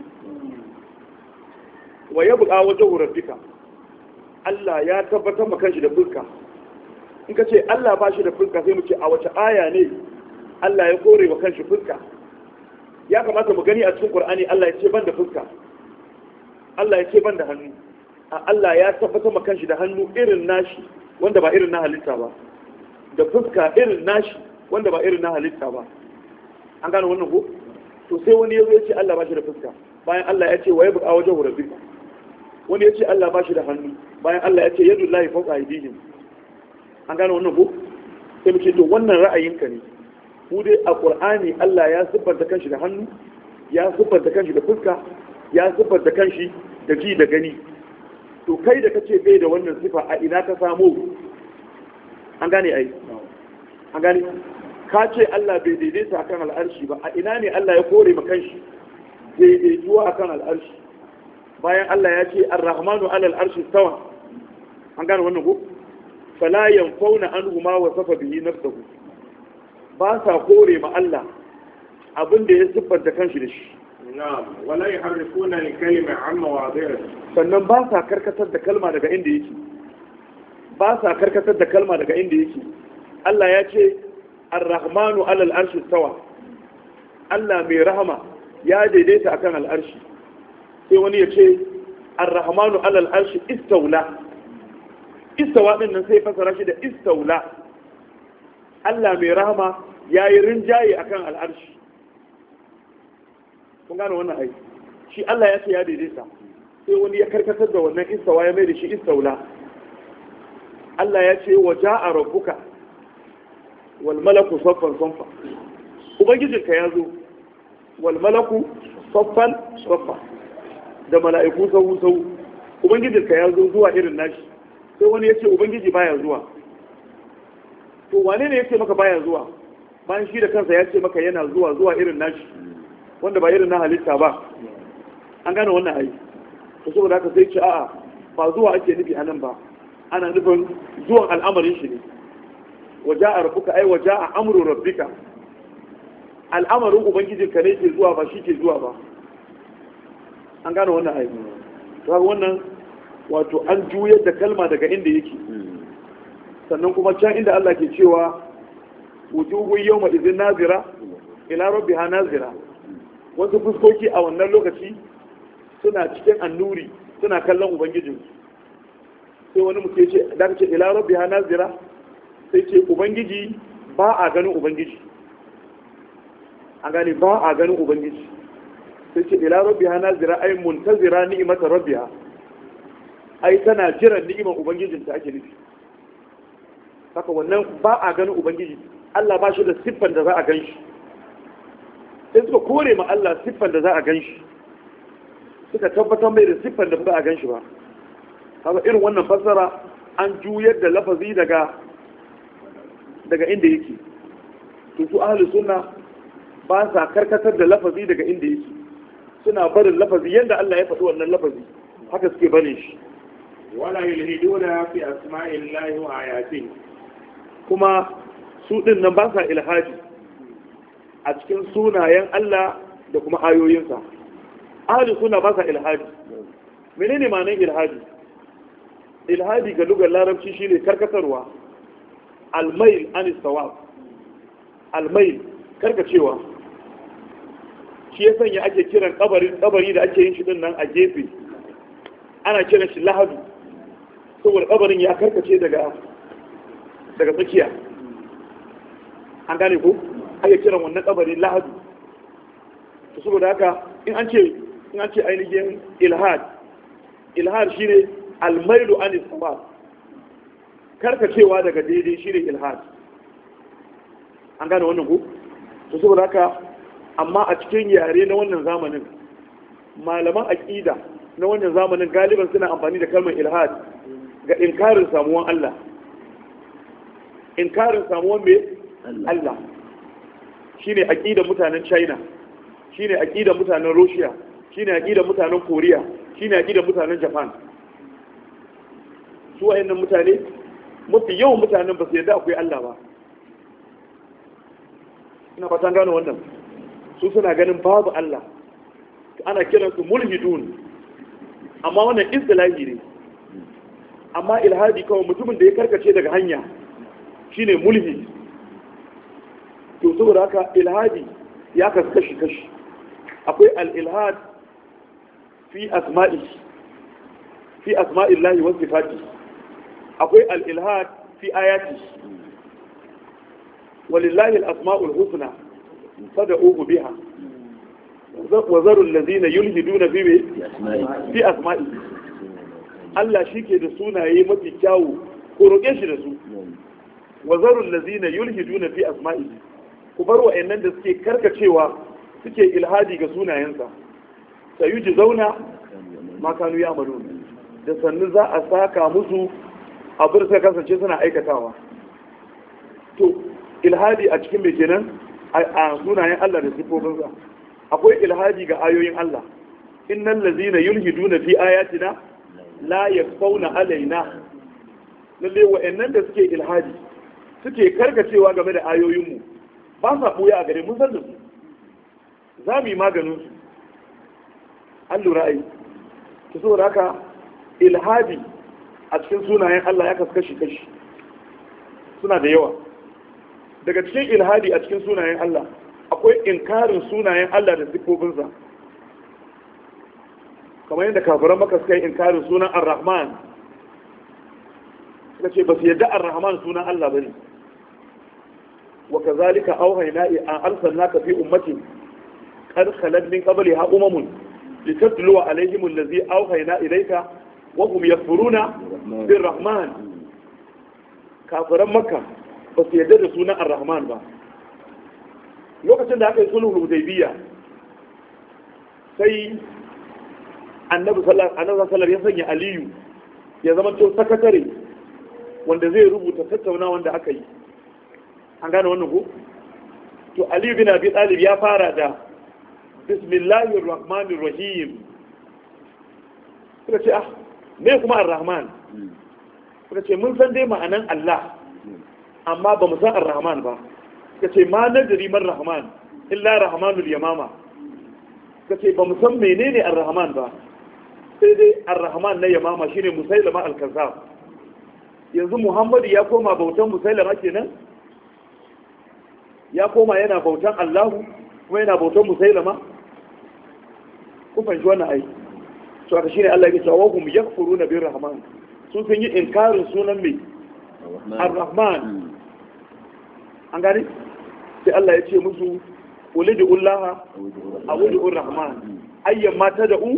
S3: Wa yabqa wajhu rabbika. Allah ya tabbatar ma kanshi da fuska. In ka ce Allah ba shi da fuska, sai mu ce a wace aya ne Allah ya kore wa kanshi fuska? Ya kamata mu gani a cikin Qur'ani Allah ya ce ban da fuska. Allah ya ce ban da hannu. Allah ya tabbatar ma kanshi da hannu irin nashi wanda ba irin na halitta ba, da fuska irin nashi wanda ba irin na halitta ba. An gane wannan ko? To sai wani ya zo ya ce Allah ba shi da fuska, bayan Allah ya ce wa yabqa wajhu rabbika. Wani ya ce Allah ba shi da hannu, bayan Allah ya ce yadullahi fawqa aydihim. An gane wannan ko? Sai mu ce to wannan ra'ayinka ne. Mu dai a Qur'ani Allah ya siffanta kanshi da hannu, ya siffanta kanshi da fuska, ya siffanta kanshi da ji da gani. To kai da kace bai da wannan sifa a ina ka samu? An gane ai. An gane ka ce Allah bai daidaita akan al'arshi ba, a ina ne Allah ya kore maka kanshi daidaituwa akan al'arshi bayan Allah ya ce ar-rahmanu 'ala al-arshi stawa. An gane wannan ko? Fala yanfauna anhu ma wasafa bihi nafsuhu. Ba sa kore ma Allah abin da ya siffanta kanshi da shi.
S1: Na'am, wala yuharrifuna al-kalima 'an mawadhi'ihi.
S3: Sannan ba sa karkatar da kalma daga inda yake. Ba sa karkatar da kalma daga inda yake. Allah ya ce ar-rahmanu 'ala al-arshi stawa. Allah mai rahama ya daidaita akan al-arshi. Sai wani ya ce ar-rahmanu 'ala al-arshi istawla. Istawa din nan sai fasara shi da istawla. Allah mai rahama yayi rinjaye akan al-arshi. Kun gane wannan ai. Shi Allah ya ce ya daidaita. Sai wani ya karkatar da wannan istawa ya mai da shi istaula. Allah ya ce wa ja'a rabbuka wal malaku saffan saffa. Ubangijinka ya zo wal malaku saffan saffa. Da mala'iku sau sau. Ubangijinka ya zo zuwa irin nashi. Sai wani ya ce ubangiji baya zuwa. To wane ne ya ce maka baya zuwa? Bayan shi da kansa ya ce maka yana zuwa zuwa irin nashi wanda ba irin na halitta ba. An gane wannan ai. To saboda haka sai ce a'a ba zuwa ake nufi anan ba, ana nufin zuwan al'amarin shi ne. Waja'a rabbuka ai waja'a amru rabbika. Al'amarin ubangijinka ne ke zuwa ba shi ke zuwa ba. An gane wannan ai. To wannan wato an juyar da kalma daga inda yake. Sannan kuma can inda Allah ke cewa wujuhu yawma idhin nazira ila rabbiha nazira. Wasu fuskoki a wannan lokaci suna cikin annuri suna kallon ubangijin. Sai wani mutum ce da ka ce ila rabbiha nazira, sai ce ubangiji ba a ganin ubangiji. A gane ba a ganin ubangiji. Sai ce ila rabbiha nazira ai muntazira ni'imata rabbiha. Ai tana jiran ni'imar ubangijinta ake nufi. Haka wannan ba a ganin ubangiji. Allah ba shi da siffar da za a gan shi. Sai suka kore ma Allah siffar da za a gan shi. Suka tabbatar mai da siffar da ba a gan shi ba. Haka irin wannan fassara an juyar da lafazi daga daga inda yake. To su ahli sunna ba sa karkatar da lafazi daga inda yake. Suna barin lafazi yadda Allah ya faɗi wannan lafazi. Haka suke barin shi.
S1: Wala yulhiduna fi asma'illahi wa ayatihi.
S3: Kuma su din nan ba sa ilhaji a cikin sunayen Allah da kuma ayoyinsa. Ahli sunna ba sa ilhadi. Menene ma'anar ilhadi? Ilhadi ga lugar larabci shine karkatarwa, almail anis sawab, almail karkacewa. Shi ya sanya ake kiran kabari kabari da ake yin shi din nan a gefe, ana kiran shi lahadu, saboda kabarin ya karkace daga daga tsakiya. An gane ko ake kiran wannan kabari lahadu. To saboda haka in an ce in an ce ainihin ilhad, ilhad shine almailu an isbab, karkacewa daga daidai shine ilhad. An gane wannan ko? To saboda haka amma a cikin yare na wannan zamanin malaman aqida na wannan zamanin galiban suna amfani da kalmar ilhad ga inkarin samuwan Allah. Inkarin samuwan me? Allah. Shine aqidar mutanen China, shine aqidar mutanen Russia, shine aqidar mutanen Korea, shine aqidar mutanen Japan. Su wayannan mutane mafi yawan mutanen ba su yarda akwai Allah ba. Ina fatan gano wannan. Su suna ganin babu Allah. Ana kiransu mulhidun. Amma wannan istilahi ne. Amma ilhadi kawai mutumin da ya karkace daga hanya shine mulhid. To saboda haka ilhadi ya kasu kashi kashi. Akwai al-ilhad fi asma'i fi asma'illahi wa sifati. Akwai al-ilhad fi ayati. Walillahi al-asma'ul husna fad'uhu biha. Wa zaru allazina yulhiduna fi fi asma'i. Allah shike da sunaye mafi kyawu, ko roƙe shi da su. Wa zaru allazina yulhiduna fi asma'i. Ku bar wa'annan da suke karkacewa suke ilhadi ga sunayensa. Sayuji zauna makanu ya amalu, da sannu za a saka musu abin da kasance suna aikatawa. To ilhadi a cikin mai kenan a sunayen Allah da sifofinsa. Akwai ilhadi ga ayoyin Allah. Innal ladzina yulhiduna fi ayatina la yakfauna alaina. Lalle wa'annan da suke ilhadi suke karkacewa game da ayoyinmu ba sa ɓuya a gare mun san da su, za mu yi maganin su. An lura ai ta saboda haka ilhadi a cikin sunayen Allah ya kasu kashi kashi, suna da yawa. Daga cikin ilhadi a cikin sunayen Allah akwai inkarin sunayen Allah da siffofinsa, kamar yadda kafiran Makka suka yi inkarin sunan Ar-Rahman, suka ce ba su yadda Ar-Rahman sunan Allah bane. Wa kazalika auhayna an arsalnaka fi ummatin qad khalat min qabliha umamun litatluwa alaihim allazi auhayna ilayka wa hum yakfuruna bir-rahman. Kafiran Makka ba su yarda da sunan Ar-Rahman ba. Lokacin da aka yi sulhul Hudaybiyya sai Annabi sallallahu alaihi wasallam ya sanya Aliyu ya zama to sakatare wanda zai rubuta tattaunawa wanda aka yi. An gane wannan ko? To Aliyu bin Abi Talib ya fara da Bismillahir Rahmanir Rahim. Suka ce ah me kuma Ar-Rahman? Suka ce mun san dai ma'anan Allah amma ba mu san Ar-Rahman ba. Suka ce ma nadri man Rahman illa Rahmanul Yamama. Suka ce ba mu san menene Ar-Rahman ba sai dai Ar-Rahman na Yamama shine Musailama al-Kazzab. Yanzu Muhammadu ya koma bautan Musailama kenan? Ya koma yana bautan Allahu kuma yana bautan Musailama? Ku fahimci wannan ai. To aka shine Allah ya ce wa hum yakfuruna bir rahman. Sun sun yi inkarin sunan mai Ar-Rahman. An gani? Sai Allah ya ce musu ulidu ullaha awudu Ar-Rahman. Ayyan ma tad'u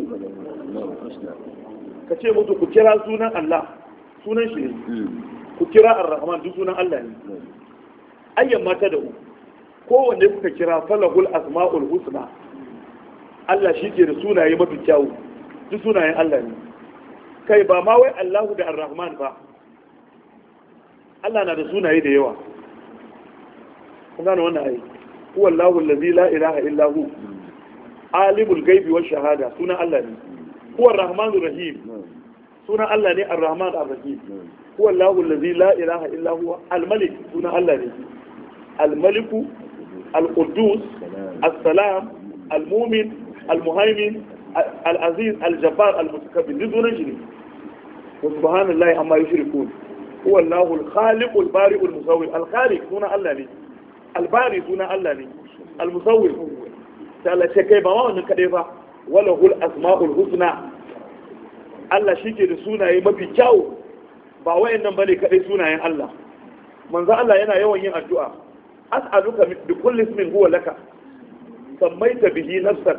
S3: ka ce musu ku kira sunan Allah. Sunan shi ne. Ku kira Ar-Rahman duk sunan Allah ne. Ayyan ma tad'u kowanne kuka kira falahul asma'ul husna. Allah shi ke da sunaye mafi kyawu, duk sunayen Allah ne. Kai ba ma wai Allahu da Ar-Rahman ba, Allah na da sunaye da yawa. Kun gane wannan ai? Huwa Allahu allazi la ilaha illa hu, alimul ghaibi wash shahada, sunan Allah ne. Huwa Ar-Rahmanur Rahim, sunan Allah ne. Ar-Rahman Ar-Rahim. Huwa Allahu allazi la ilaha illa huwa al-Malik, sunan Allah ne. Al-Maliku Al-Quddus, As-Salam, al-mumin al-muhaimin al-aziz al-jabbar al-mutakabbir duk sunan shi ne wa subhanallahi amma yushrikun huwa Allahu al-khaliq al-bari al-musawwir al-khaliq sunan Allah ne al-bari sunan Allah ne al-musawwir ta Allah ce kai ba ma wannan kadai ba wala hul asma'ul husna Allah shike da sunaye mafi kyau ba wayannan bane kadai sunayen Allah manzo Allah yana yawan yin addu'a as'aluka bi kulli ismin huwa laka sammaita bihi nafsak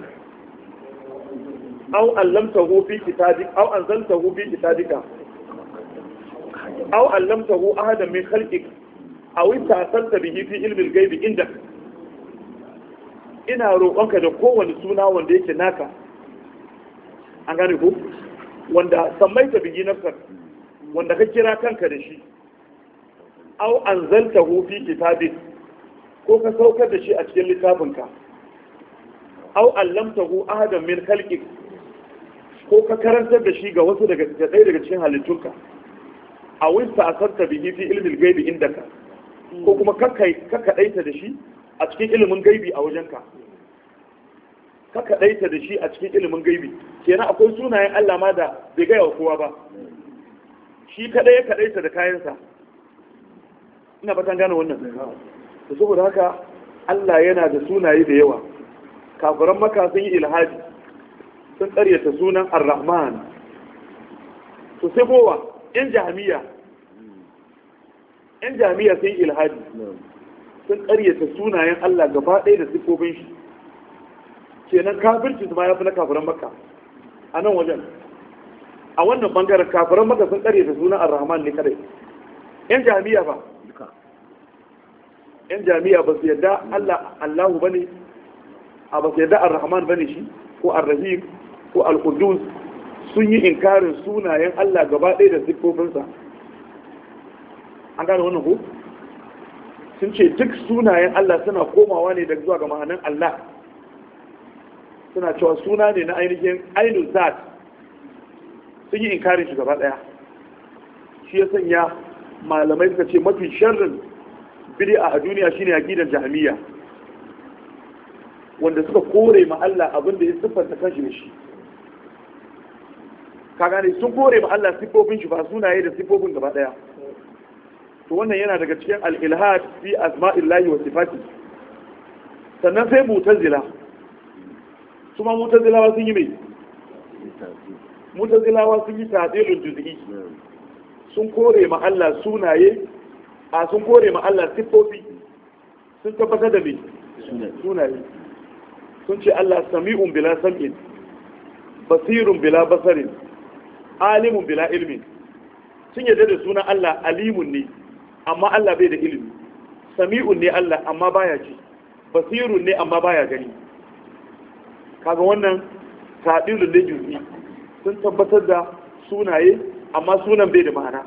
S3: aw allamtahu fi kitabik aw anzaltahu fi kitabika aw allamtahu ahadan min khalqik aw ta'assarta bihi fi ilmi al-ghaib indak ina roƙonka da kowane suna wanda yake naka an gane ko wanda sammaita bihi nafsak wanda ka kira kanka da shi aw anzaltahu fi kitabik ko ka saukar da shi a cikin littafinka aw allamtahu ahadan min khalqik ko ka karantar da shi ga wasu daga ɗaya daga cikin halittunka a wista asarta bihi fi ilmin gaibi indaka ko kuma ka kaɗaita da shi a cikin ilimin gaibi a wajenka ka kaɗaita da shi a cikin ilimin gaibi kenan akwai sunayen Allah ma da bai gaya wa kowa ba shi kaɗai ya kaɗaita da kayansa ina fatan gane wannan da saboda haka Allah yana da sunaye da yawa kafiran maka sun yi ilhadi sun ƙaryata sunan ar-rahman to sai kowa yan jahamiya yan jahamiya sun yi ilhadi sun ƙaryata sunayen Allah gaba ɗaya da siffofin shi kenan kafirci su ma ya fi na kafiran maka a nan wajen a wannan bangaren kafiran maka sun ƙaryata sunan ar-rahman ne kadai yan jahamiya ba yan jami'a ba su yadda Allah Allahu bane a ba su yadda ar-rahman bane shi ko ar-rahim ko al-qudus sun yi inkarin sunayen Allah gaba ɗaya da siffofinsa an gane wannan ko sun ce duk sunayen Allah suna komawa ne daga zuwa ga ma'anan Allah suna cewa suna ne na ainihin ainul zat sun yi inkarin shi gaba ɗaya shi ya sanya malamai suka ce mafi sharrin bid'a a duniya shine aqidar jahmiya wanda suka kore ma Allah abin da ya siffanta kanshi da shi ka gane sun kore ma Allah sifofin shi ba sunaye da sifofin gaba daya to wannan yana daga cikin al-ilhad fi asma'illahi wa sifati sannan sai mu'tazila su ma mu'tazilawa sun yi mai mu'tazilawa sun yi ta'dilul juz'i sun kore ma Allah sunaye a sun kore ma Allah siffofi sun tabbatar da mai sunaye sun ce Allah sami'un bila sam'in basirun bila basarin alimun bila ilmin sun yadda da sunan Allah alimun ne amma Allah bai da ilimi sami'un ne Allah amma baya ji basirun ne amma baya gani kaga wannan ta'dilul juz'i sun tabbatar da sunaye amma sunan bai da ma'ana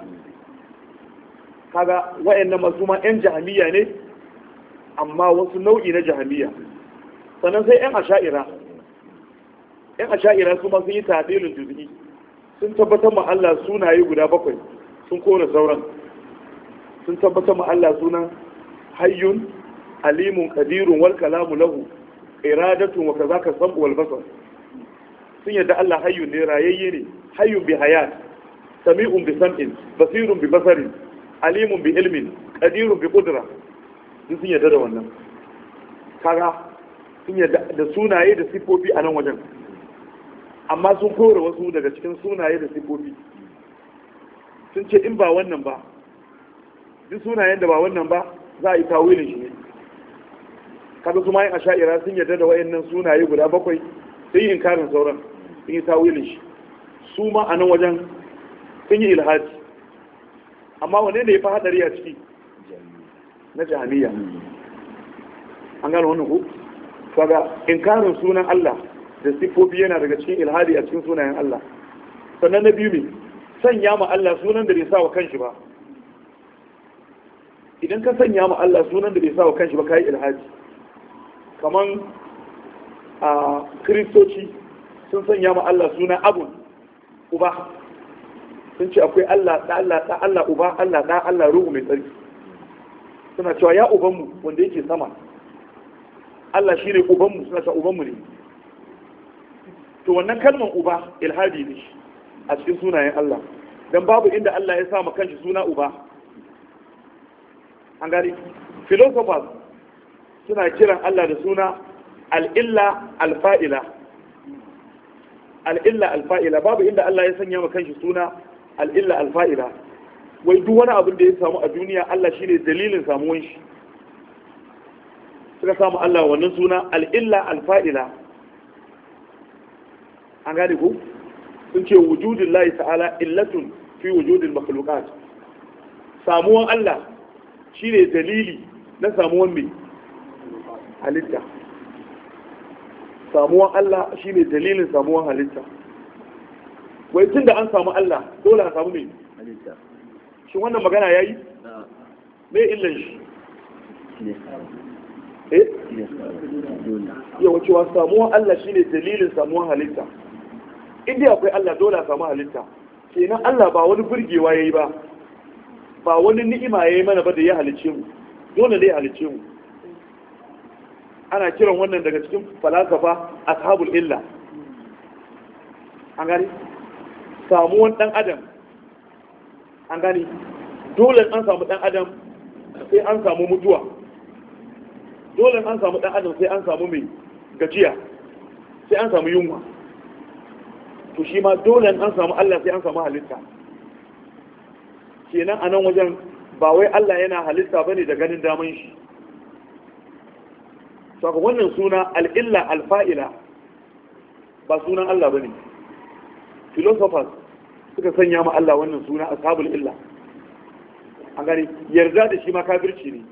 S3: kaga wayannan masu ma yan jahamiya ne amma wasu nau'i na jahamiya sannan sai yan asha'ira yan asha'ira su ma sun yi ta'dilul juz'i sun tabbatar ma Allah sunaye guda bakwai sun kore sauran sun tabbatar ma Allah sunan hayyun alimun qadirun wal kalamu lahu iradatun wa kazaka sam'u wal basar sun yadda Allah hayyun ne rayayye ne hayyun bi hayat sami'un bi sam'in basirun bi basarin alimun bi ilmin qadirun bi qudra sun yadda da wannan kaga sun yadda da sunaye da sifofi a nan wajen amma sun kore wasu daga cikin sunaye da sifofi sun ce in ba wannan ba duk sunayen da ba wannan ba za a yi tawilin shi ne kaga su ma yin asha'ira sun yadda da wayannan sunaye guda bakwai sun yi inkarin sauran sun yi tawilin shi su ma a nan wajen sun yi ilhaji amma wane ne ya fi hadari a ciki na jahiliya an gano wannan ku kaga inkarin sunan Allah da siffofi yana daga cikin ilhadi a cikin sunayen Allah sannan na biyu ne sanya ma Allah sunan da bai sa wa kanshi ba idan ka sanya ma Allah sunan da bai sa wa kanshi ba kai ilhadi kaman a kristoci sun sanya ma Allah sunan abun uba sun ce akwai Allah da Allah da Allah uba Allah da Allah ruhu mai tsarki suna cewa ya ubanmu wanda yake sama Allah shine ubanmu suna ta ubanmu ne to wannan kalmar uba ilhadi ne a cikin sunayen Allah dan babu inda Allah ya sa ma kanshi suna uba an gani philosophers suna kiran Allah da suna al-illa al-fa'ila al-illa al-fa'ila babu inda Allah ya sanya ma kanshi suna al-illa al-fa'ila wai duk wani abin da ya samu a duniya Allah shine dalilin samuwan shi suka samu Allah wannan suna al-illa al-fa'ila an gane ku sun ce wujudin lahi ta'ala illatun fi wujudin makhluqat samuwan Allah shine dalili na samuwan mai halitta samuwan Allah shine dalilin samuwan halitta wai tunda an samu Allah dole a samu mai halitta shi wannan magana yayi me illan shi eh yawa cewa samuwan Allah shine dalilin samuwan halitta inda akwai Allah dole a samu halitta kenan Allah ba wani burgewa yayi ba ba wani ni'ima yayi mana ba da ya halice mu dole ne ya halice mu ana kiran wannan daga cikin falsafa ashabul illa an gani samuwan dan adam an gani dole an samu dan adam sai an samu mutuwa dole an samu dan adam sai an samu mai gajiya sai an samu yunwa to shi ma dole an samu Allah sai an samu halitta kenan a nan wajen ba wai Allah yana halitta bane da ganin daman shi saka wannan suna al'illa alfa'ila ba sunan Allah bane philosophers suka sanya ma Allah wannan suna ashabul illa an gani yarda da shi ma kafirci ne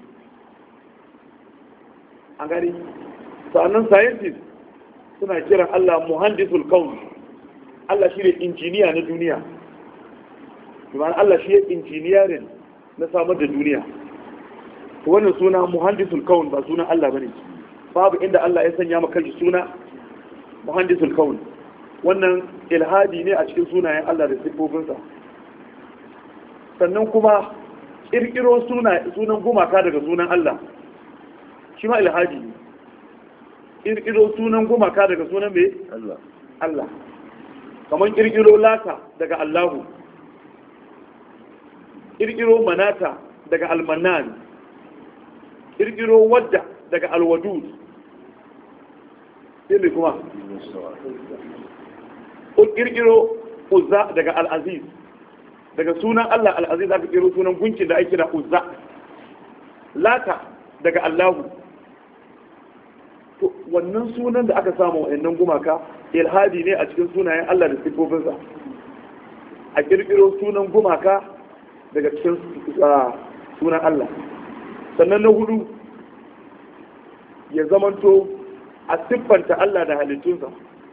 S3: an gani sa'annan scientists suna kiran Allah muhandisul kaun Allah shi ne injiniya na duniya kuma Allah shi ne injiniyarin na samar da duniya wannan suna muhandisul kaun ba sunan Allah bane babu inda Allah ya sanya maka shi suna muhandisul kaun wannan ilhadi ne a cikin sunayen Allah da sifofinsa sannan kuma kirkiro suna sunan gumaka daga sunan Allah shi ma ilhadi ne kirkiro sunan gumaka daga sunan me Allah Allah kamar kirkiro lata daga Allahu kirkiro manata daga almanan kirkiro wadda daga alwadud sai mai kuma kirkiro uzza daga al'aziz daga sunan Allah al'aziz aka kirkiro sunan gunkin da ake kira uzza lata daga Allahu to wannan sunan da aka samu wa'annan gumaka ilhadi ne a cikin sunayen Allah da sifofinsa a kirkiro sunan gumaka daga cikin sunan Allah sannan na hudu ya zamanto a siffanta Allah da halittunsa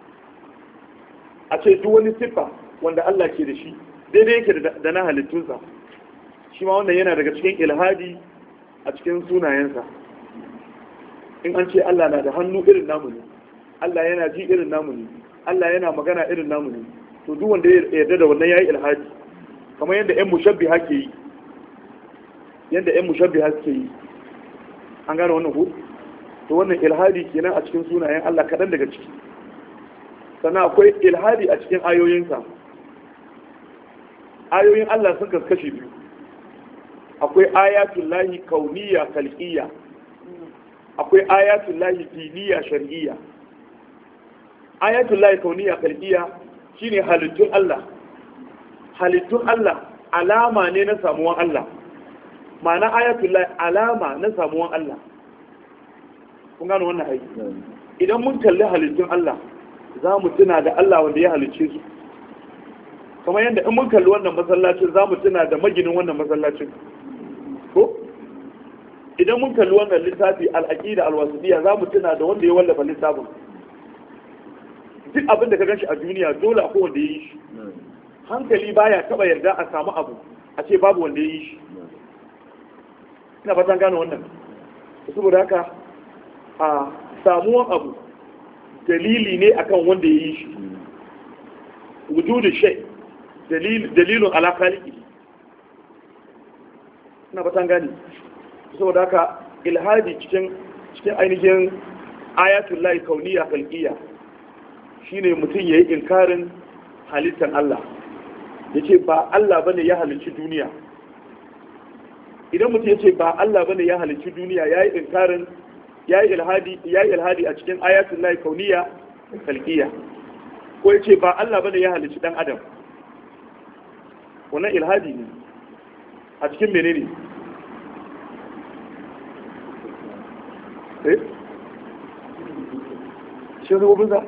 S3: a ce duk wani siffa wanda Allah ke da shi daidai yake da na halittunsa shi ma wannan yana daga cikin ilhadi a cikin sunayensa in an ce Allah na da hannu irin namu ne Allah yana ji irin namu ne Allah yana magana irin namu ne to duk wanda ya yarda da wannan yayi ilhadi kamar yadda ƴan mushabbiha ke yi yadda ƴan mushabbiha ke yi an gane wannan ko to wannan ilhadi kenan a cikin sunayen Allah kadan daga ciki sannan akwai ilhadi a cikin ayoyinsa ayoyin Allah sun kaskashi biyu akwai ayatul lahi kauniyya khalqiyya akwai ayatul lahi diniyya shar'iyya ayatul lahi kauniyya khalqiyya shine halittun Allah halittun Allah alama ne na samuwan Allah ma'ana ayatul lahi alama na samuwan Allah kun gano wannan aiki idan mun kalli halittun Allah za mu tuna da Allah wanda ya halicce su kamar yadda in mun kalli wannan masallacin za mu tuna da maginin wannan masallacin ko idan mun kalli wannan littafi al-aqida al-wasitiyya za mu tuna da wanda ya wallafa littafin duk abin da ka ganshi a duniya dole akwai wanda ya yi shi hankali baya taba yarda a samu abu a ce babu wanda ya yi shi ina fatan gane wannan saboda haka a samuwan abu dalili ne akan wanda ya yi shi wujudu shay dalilun ala khaliqi ina fatan gane saboda haka ilhadi cikin cikin ainihin ayatul lahi kauniya khalqiyya shine mutum yayi inkarin halittar Allah yace ba Allah bane ya halicci duniya. Idan mutum yace ba Allah bane ya halicci duniya yayi inkarin yayi ilhadi yayi ilhadi a cikin ayatul lahi kauniya khalqiyya. Ko yace ba Allah bane ya halicci dan adam, wannan ilhadi ne a cikin menene eh shi rubun sa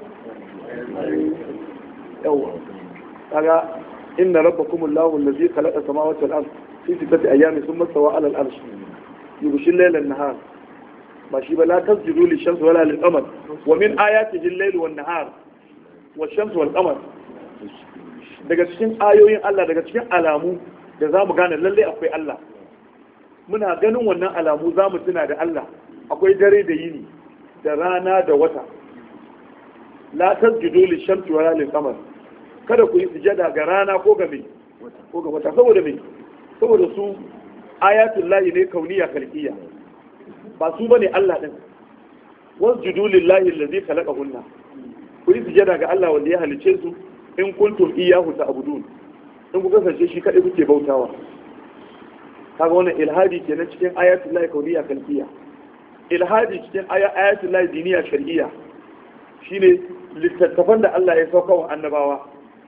S3: yawa kaga inna rabbakumullahu allazi khalaqa samawati wal ardh fi sittati ayyamin thumma stawa 'ala al-'arsh yughshi al-layla an-nahar ba shi ba la tasjudu lish-shamsi wala lil-qamar wa min ayatihi al-laylu wan-nahar wash-shamsu wal-qamar. Daga cikin ayoyin Allah, daga cikin alamu da zamu gane lalle akwai Allah, muna ganin wannan alamu zamu tuna da Allah. Akwai dare da yini da rana da wata. La tasjudu lish-shamsi wala lil-qamar, kada ku yi sujada ga rana ko ga mai ko ga wata. Saboda mai saboda su ayatul lahi ne kauniya khalqiyya, ba su bane Allah din. Wasjudu lillahi allazi khalaqahunna, ku yi sujada ga Allah wanda ya halice su, in kuntum iyyahu ta'budun, in ku kasance shi kadai kuke bautawa. Kaga wannan ilhadi kenan cikin ayatul lahi kauniya khalqiyya. Ilhadi cikin ayatul lahi diniya shar'iyya shine littattafan da Allah ya sauka wa annabawa.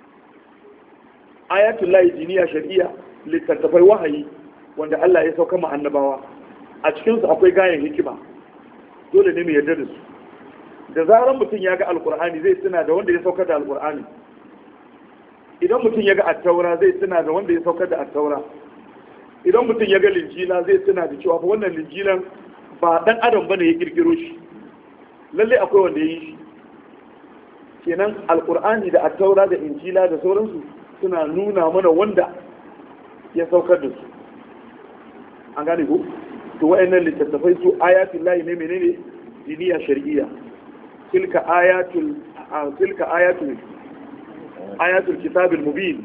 S3: Ayatul lahi diniya shar'iyya littattafai wahayi wanda Allah ya sauka ma annabawa. A cikin su akwai gayan hikima, dole ne mu yarda da su. Da zaran mutum ya ga alqur'ani zai tuna da wanda ya sauka da alqur'ani. Idan mutum ya ga at-taura zai tuna da wanda ya sauka da at-taura. Idan mutum ya ga linjila zai tuna da cewa fa wannan linjilan ba dan adam bane ya kirkiro shi, lalle akwai wanda ya yi shi. Kenan alqur'ani da at-taura da injila da sauransu suna nuna mana wanda ya saukar da su. An gane ko to wayannan littattafai su ayatul lahi ne menene diniya shar'iyya. tilka ayatul tilka ayatul ayatul kitabil mubin.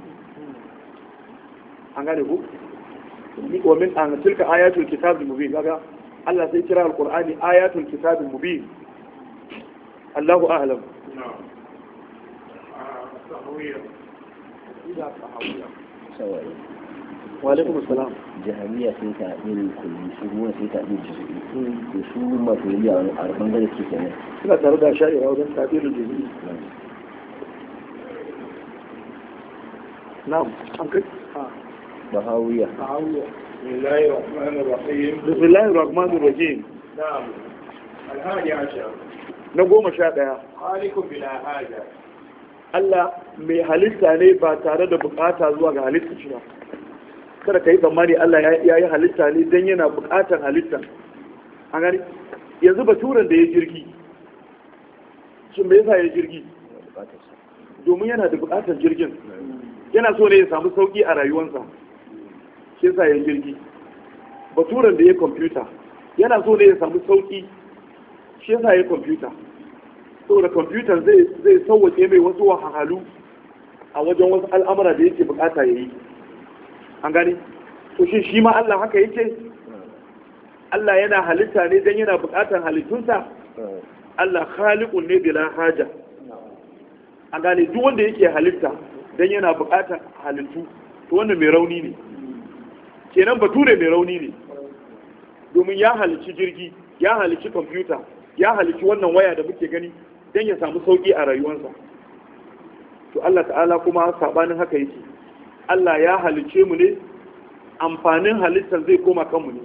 S3: An gane ko wa min an tilka ayatul kitabil mubin. Kaga Allah sai kira alqur'ani ayatul kitabil mubin. Allahu a'lam. na'am wa alaikum assalam.
S2: jahiliya sai ta irin kulli su kuma sai ta irin juz'i to su mafuriya a bangare su kenan
S3: suna tare da sha'ira wajen tabirin juz'i. na'am an kai
S2: bahawiya
S1: bahawiya bismillahir rahmanir rahim
S3: bismillahir rahmanir rahim.
S1: na'am alhadi ashar
S3: na goma sha ɗaya.
S1: khaliqun bila haja,
S3: Allah mai halitta ne ba tare da bukata zuwa ga halitta shi ba. Kada ka yi tsammani Allah ya yi halitta ne don yana bukatar halitta. An gani yanzu baturan da ya jirgi, shin me yasa ya jirgi? Domin yana da bukatar jirgin, yana so ne ya samu sauki a rayuwarsa, shi yasa ya jirgi. Baturan da ya kwamfuta yana so ne ya samu sauki, shi yasa ya kwamfuta. saboda kwamfutar zai zai sauwake mai wasu wahalhalu a wajen wasu al'amura da yake bukata ya yi. An gani to shi shi ma Allah haka yake? Allah yana halitta ne don yana bukatar halittunsa? Allah khaliqun ne bila haja. An gani duk wanda yake halitta don yana bukatar halittu to wannan mai rauni ne, kenan bature mai rauni ne, domin ya halici jirgi, ya halici kwamfuta, ya halici wannan waya da muke gani don ya samu sauki a rayuwarsa. To Allah ta'ala kuma sabanin haka yake. Allah ya halice mu ne, amfanin halittar zai koma kanmu ne.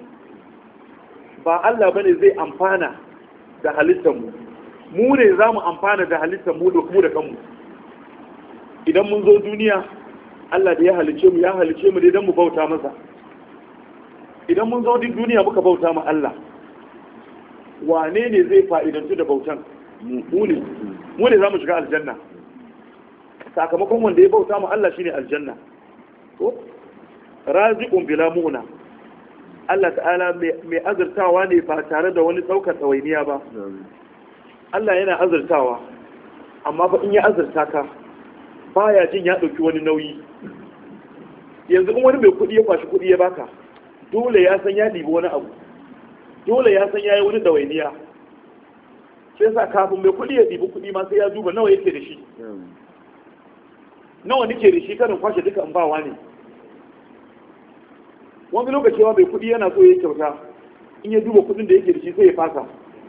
S3: Ba Allah bane zai amfana da halittar mu, mu ne za mu amfana da halittar mu da mu da kanmu. Idan mun zo duniya, Allah da ya halice mu ya halice mu ne don mu bauta masa. Idan mun zo duniya muka bauta ma Allah, wane ne zai fa'idantu da bautan? Mu ne, mu ne za mu shiga aljanna. Sakamakon wanda ya bauta ma Allah shine aljanna. Ko raziqun bila muna, Allah ta'ala mai azurtawa ne ba tare da wani daukar tsawainiya ba. Allah yana azurtawa, amma fa in ya azurta ka baya jin ya dauki wani nauyi. Yanzu in wani mai kudi ya kwashi kudi ya baka, dole ya san ya dibi wani abu, dole ya san yayi wani dawainiya. shi yasa kafin mai kuɗi ya ɗibi kuɗi ma sai ya duba nawa yake da shi nawa nake da shi karin kwashe duka in bawa ne. Wani lokaci ma mai kuɗi yana so ya yi kyauta in ya duba kuɗin da yake da shi sai ya fasa.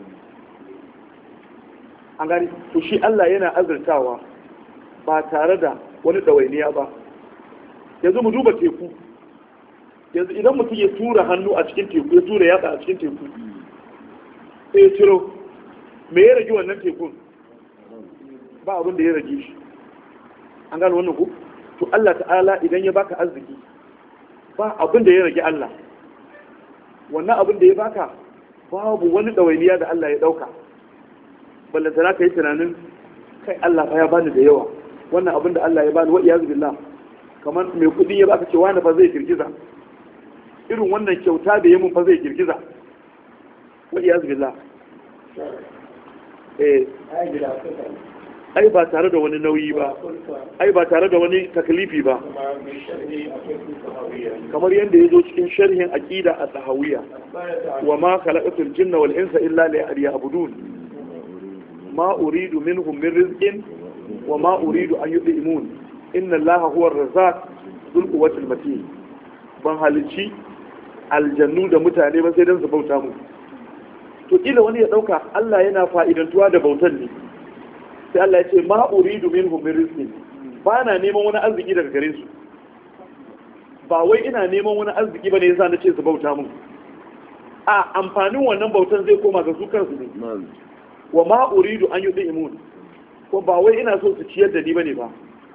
S3: An gani to shi Allah yana azurtawa ba tare da wani ɗawainiya ba. Yanzu mu duba teku, yanzu idan mutum ya tura hannu a cikin teku ya tura yatsa a cikin teku sai ya ciro, me ya rage wannan tekun? Ba abin da ya rage shi. An gano wannan ku? To Allah ta'ala idan ya baka arziki ba abin da ya rage Allah. Wannan abin da ya baka babu wani ɗawainiya da Allah ya ɗauka. Ballanta za ka yi tunanin kai Allah fa ya bani da yawa, wannan abin da Allah ya bani wa iyazu billah, kamar mai kuɗi ya baka cewa na fa zai girgiza, irin wannan kyauta da ya mun fa zai girgiza wa iyazu billah. Eh ai ba tare da wani nauyi ba, ai ba tare da wani taklifi ba, kamar yadda ya zo cikin sharhin aqida a tahawiyya, wa ma khalaqatul jinna wal insa illa liya'budun ma uridu minhum min rizqin wa ma uridu an yud'imun inna allaha huwa ar-razzaq dhul quwwati al-matin. Ban halici aljannu da mutane ba sai dan su bauta mu. To kila wani ya dauka Allah yana fa'idantuwa da bautan ne, sai Allah ya ce ma uridu minhum min rizqin, ba na neman wani arziki daga gare su, ba wai ina neman wani arziki bane yasa na ce su bauta mu. A amfanin wannan bautan zai koma ga su kansu ne. Wa ma uridu an yud'imun, ko ba wai ina so su ciyar da ni bane ba.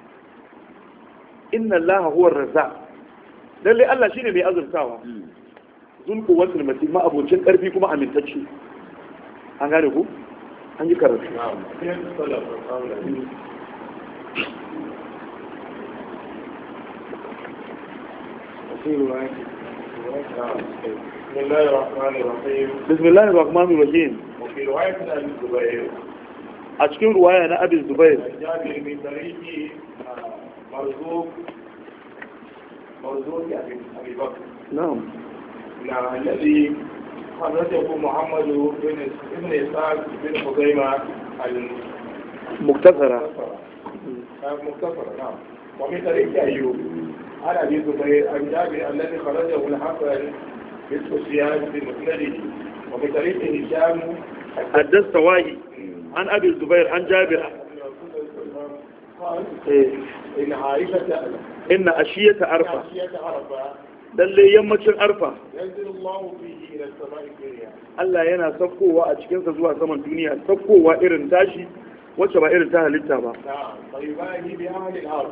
S3: Inna allaha huwa ar-razzaq, lalle Allah shine mai azurtawa. Zul quwwatul matin, ma abocin karfi kuma amintacce. An gane ku? An yi karatu.
S1: بسم الله الرحمن الرحيم.
S3: بسم الله الرحمن الرحيم.
S1: وفي رواية أبي الزبير
S3: أشكر رواية أنا أبي الزبير
S1: جابر من طريق مرزوق مرزوق أبي بكر.
S3: نعم.
S1: نعم الذي خرجه محمد بن ابن إسحاق بن خزيمة
S3: مختصرة.
S1: مختصرة نعم. ومن طريق أيوب عن أبي الزبير عن جابر الذي خرجه الحسن بن سفيان في مسنده. ومن طريق هشام
S3: الدستوائي عن أبي الزبير عن جابر
S1: قال
S3: إيه.
S1: إن عائشة
S3: إن أشية أرفع
S1: عائشة عرفة
S3: lalle yammacin arfa
S1: ينزل الله فيه إلى السماء الدنيا.
S3: Allah yana saukowa a cikinsa zuwa saman duniya, saukowa irin tashi wacce ba irin ta halitta ba.
S1: نعم فيباهي بأهل الأرض.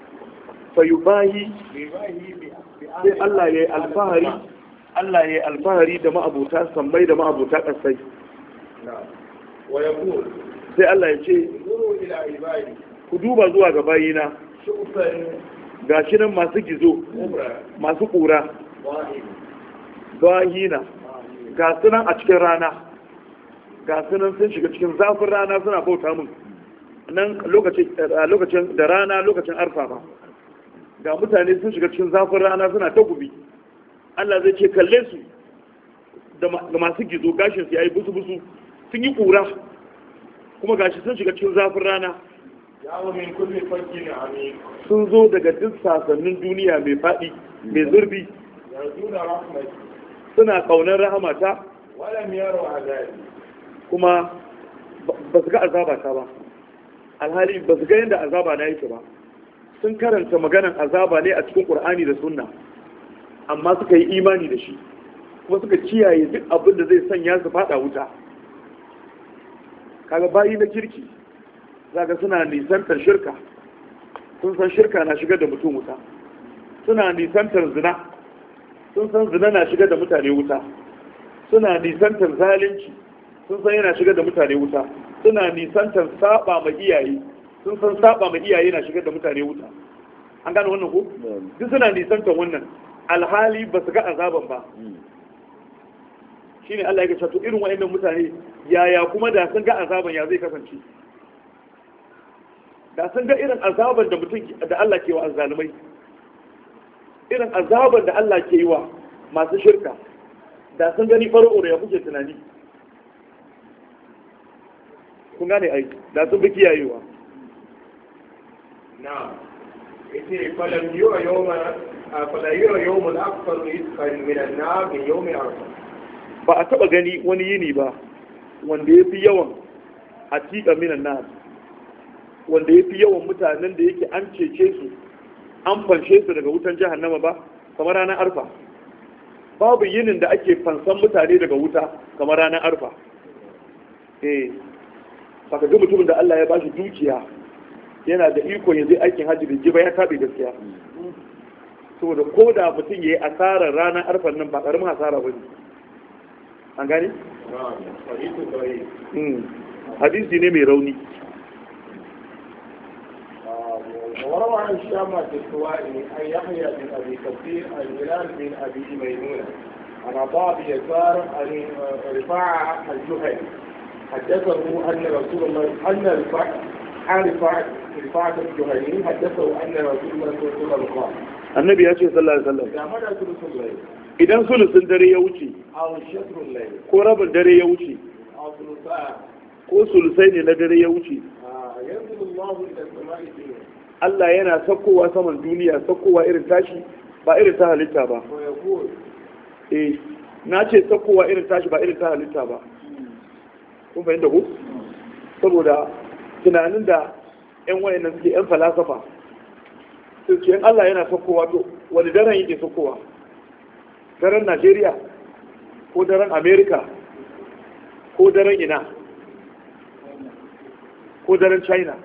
S3: Fayubahi
S1: يباهي
S3: sai
S1: بأهل
S3: Allah ya yi alfahari, Allah ya yi alfahari da ma'abuta sammai da ma'abuta ƙasai.
S1: نعم ويقول
S3: Sai Allah ya ce,
S1: انظروا إلى عبادي
S3: ku duba zuwa ga bayina,
S1: شوفا
S3: gashi nan masu gizo,
S1: كبرى
S3: masu ƙura,
S1: ظاهر
S3: bayina, ga su nan a cikin rana, ga su nan sun shiga cikin zafin rana suna bauta mun. Nan lokacin da rana lokacin arfa ba, ga mutane sun shiga cikin zafin rana suna ta gubi. Allah zai ce kalle su da masu gizo, gashin su yayi busu-busu, sun yi ƙura, kuma gashi sun shiga cikin zafin rana.
S1: جاءوا من كل فج عميق
S3: Sun zo daga duk sasannin duniya mai faɗi mai zurbi,
S1: يرجون رحمتي
S3: suna ƙaunar rahamata,
S1: ولم يروا عذابي.
S3: kuma ba su ga azaba ta ba, alhali ba su ga yadda azaba na yake ba. Sun karanta maganan azaba ne a cikin ƙur'ani da sunna, amma suka yi imani da shi, kuma suka kiyaye duk abin da zai sanya su faɗa wuta. Kaga bayi na kirki zaka suna nisantar shirka, sun san shirka na shigar da mutum wuta, suna nisantar zina, sun san zina na shigar da mutane wuta, suna nisantar zalunci, sun san yana shigar da mutane wuta, suna nisantar saba ma iyaye, sun san saba ma iyaye na shigar da mutane wuta. An gane wannan ko? Duk suna nisantar wannan, alhali ba su ga azaban ba. Shine Allah ya ce to irin wayannan mutane yaya kuma da sun ga azaban ya zai kasance? Da sun ga irin azaban da mutum da Allah ke wa azzalumai, irin azaban da Allah ke yi wa masu shirka, da sun gani farko da ya kuke tunani. kun gane ai da sun fi kiyayewa
S1: na yace falam yura yawma fala yura yawmun akthar rizqan min an-nar min yawmi arfa
S3: ba a taba gani wani yini ba wanda yafi yawan atika minan nar wanda yafi yawan mutanen da yake an cece su an fanshe su daga wutan jahannama ba kamar ranar arfa babu yinin da ake fansan mutane daga wuta kamar ranar arfa eh saka duk mutumin da Allah ya bashi dukiya yana da iko ya zai aikin hajji da jiba ya tabi gaskiya saboda ko da mutum ya yi asarar ranar arfan nan ba karamin asara ba ne an gani? hadisi ne mai rauni
S1: وروى عن الشامة السوائي أن يحيى بن أبي كثير عن هلال بن أبي ميمونة عن عطاء بن يسار عن رفاعة الجهني حدثه أن رسول الله أن رفاعة عن رفاعة رفاعة الجهني حدثه أن رسول الله صلى الله عليه وسلم قال
S3: النبي صلى الله عليه وسلم
S1: إذا مدى ثلث الليل
S3: idan sulusun dare ya wuce
S1: أو شطر الليل
S3: ko rabin dare ya wuce
S1: أو ثلثاء
S3: ko sulusai ne na dare ya wuce
S1: ينزل الله إلى السماء الدنيا
S3: Allah yana saukowa saman duniya saukowa irin tashi ba irin ta halitta ba
S1: ويقول
S3: eh na ce saukowa irin tashi ba irin ta halitta ba kun fahimta ku saboda tunanin da yan wayannan suke yan falasafa su ce in Allah yana saukowa to wani daren yake saukowa daren Najeriya ko daren America ko daren ina ko daren China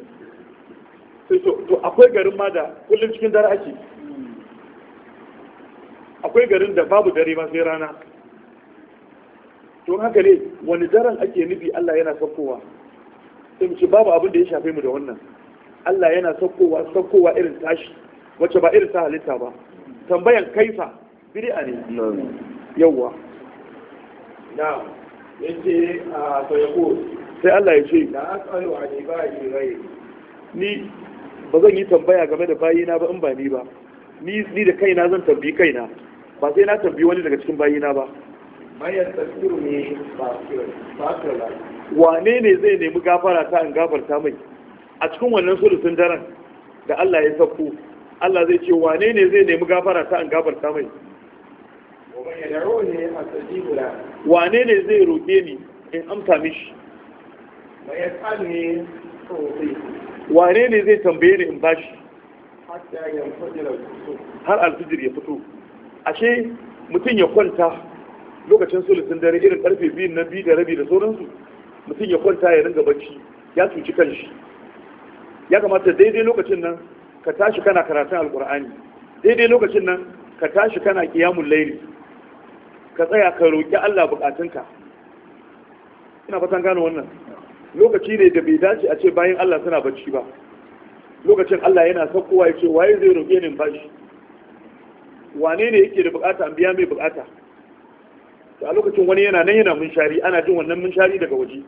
S3: to akwai garin ma da kullum cikin dare ake akwai garin da babu dare ma sai rana to haka ne wani daren ake nufi Allah yana saukowa sai mu ce babu abin da ya shafe mu da wannan Allah yana saukowa saukowa irin tashi wacce ba irin ta halitta ba tambayan kaifa bid'a ne yawa
S1: نعم yace a sayako
S3: sai Allah ya ce
S1: la as'alu an ibadi ghayri
S3: ni ba zan yi tambaya game da bayina ba in ba ni ba ni ni da kaina zan tambayi kaina ba sai na tambayi wani daga cikin bayina ba
S1: bayan tasiru ne ba kira
S3: wane ne zai nemi gafara ta in gafarta mai a cikin wannan sulusun daren da Allah ya sauko Allah zai ce wane ne zai nemi gafara ta in gafarta mai
S1: wa man yad'uni astajibu la
S3: wane ne zai roƙe ni in amsa mishi
S1: wa yas'alni tu'ti
S3: wane ne zai tambaye ni in bashi
S1: hatta yanfajira al-suq
S3: har alfijir ya fito ashe mutum ya kwanta lokacin sulusun dare irin karfe biyu na biyu da rabi da sauransu mutum ya kwanta ya ringa bacci ya cuci kanshi ya kamata daidai lokacin nan ka tashi kana karatun alkur'ani daidai lokacin nan ka tashi kana kiyamun laili ka tsaya ka roƙi Allah bukatunka ina fatan gano wannan lokaci ne da bai dace a ce bayan Allah suna bacci ba lokacin Allah yana saukowa ya ce waye zai roƙe ni in bashi wane ne yake da bukata an biya mai bukata to a lokacin wani yana nan yana munshari ana jin wannan munshari daga waje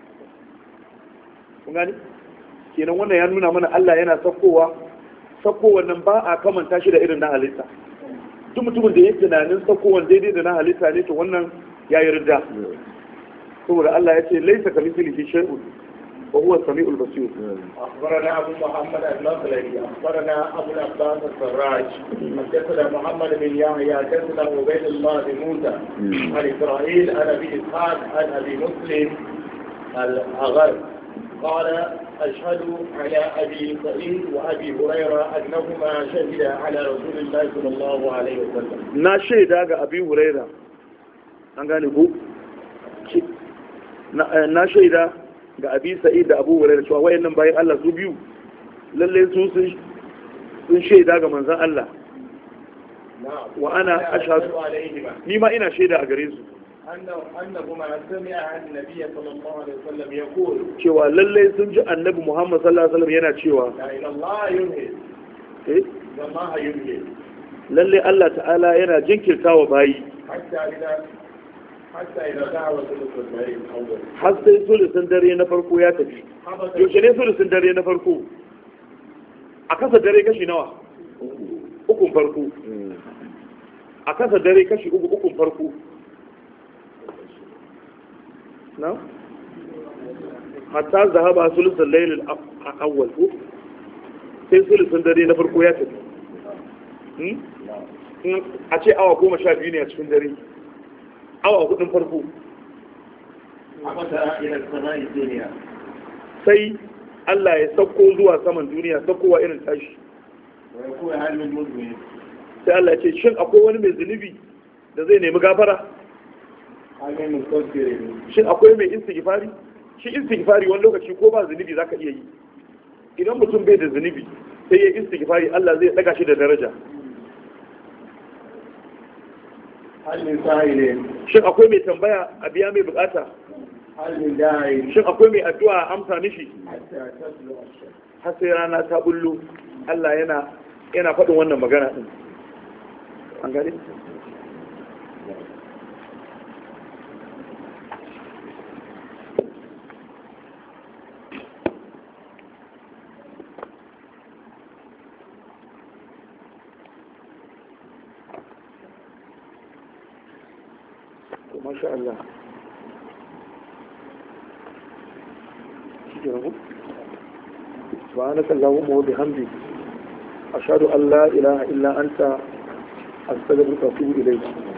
S3: kun gani kenan wannan ya nuna mana Allah yana saukowa saukowar nan ba a kamanta shi da irin na halitta duk mutumin da yake tunanin saukowar daidai da na halitta ne to wannan ya yi ridda saboda Allah ya ce laisa kamithlihi shay'un wa huwa as-sami'ul basir
S1: أخبرنا أبو محمد المغلبي أخبرنا أبو العباس السراج حدثنا محمد بن يحيى حدثنا عبيد الله بن موسى عن إسرائيل عن أبي إسحاق عن أبي مسلم الأغر قال أشهد على أبي سعيد وأبي هريرة أنهما شهدا على رسول الله صلى الله عليه وسلم.
S3: na shaida ga abi huraira an gane ku na shaida ga abi sa'id da abu huraira cewa wayannan bayan Allah su biyu lalle su sun shaida ga manzon Allah wa ana ashhadu ni ma ina shaida a gare su
S1: أنهما سمع النبي صلى الله عليه وسلم يقول
S3: cewa lalle sun ji annabi Muhammad sallallahu alaihi wasallam yana cewa
S1: لا إله الله يمهل
S3: eh
S1: الله يمهل
S3: lalle Allah ta'ala yana jinkirtawa bayi
S1: حتى إذا حتى إذا دعوا ثلث الليل الأول
S3: har sai sulusun dare na farko ya tafi yaushe ne sulusun dare na farko a kasa dare kashi nawa ukun farko a kasa dare kashi uku ukun farko na hatta zahaba sulusul layl al-awwal ko sai sulusun dare na farko ya tafi a ce awa goma sha biyu ne a cikin dare awa hudun farko sai Allah ya sauko zuwa saman duniya saukowa irin tashi sai Allah ya ce shin akwai wani mai zunubi da zai nemi gafara shin akwai mai istighfari shi istighfari wani lokaci ko ba zunubi zaka iya yi idan mutum bai da zunubi sai ya istighfari Allah zai daga shi da daraja shin akwai mai tambaya a biya mai bukata shin akwai mai addu'a a amsa mishi har sai rana ta bullo Allah yana yana faɗin wannan magana din an gane ما شاء الله سبحانك اللهم وبحمدك أشهد أن لا إله إلا أنت أستغفرك وأتوب إليك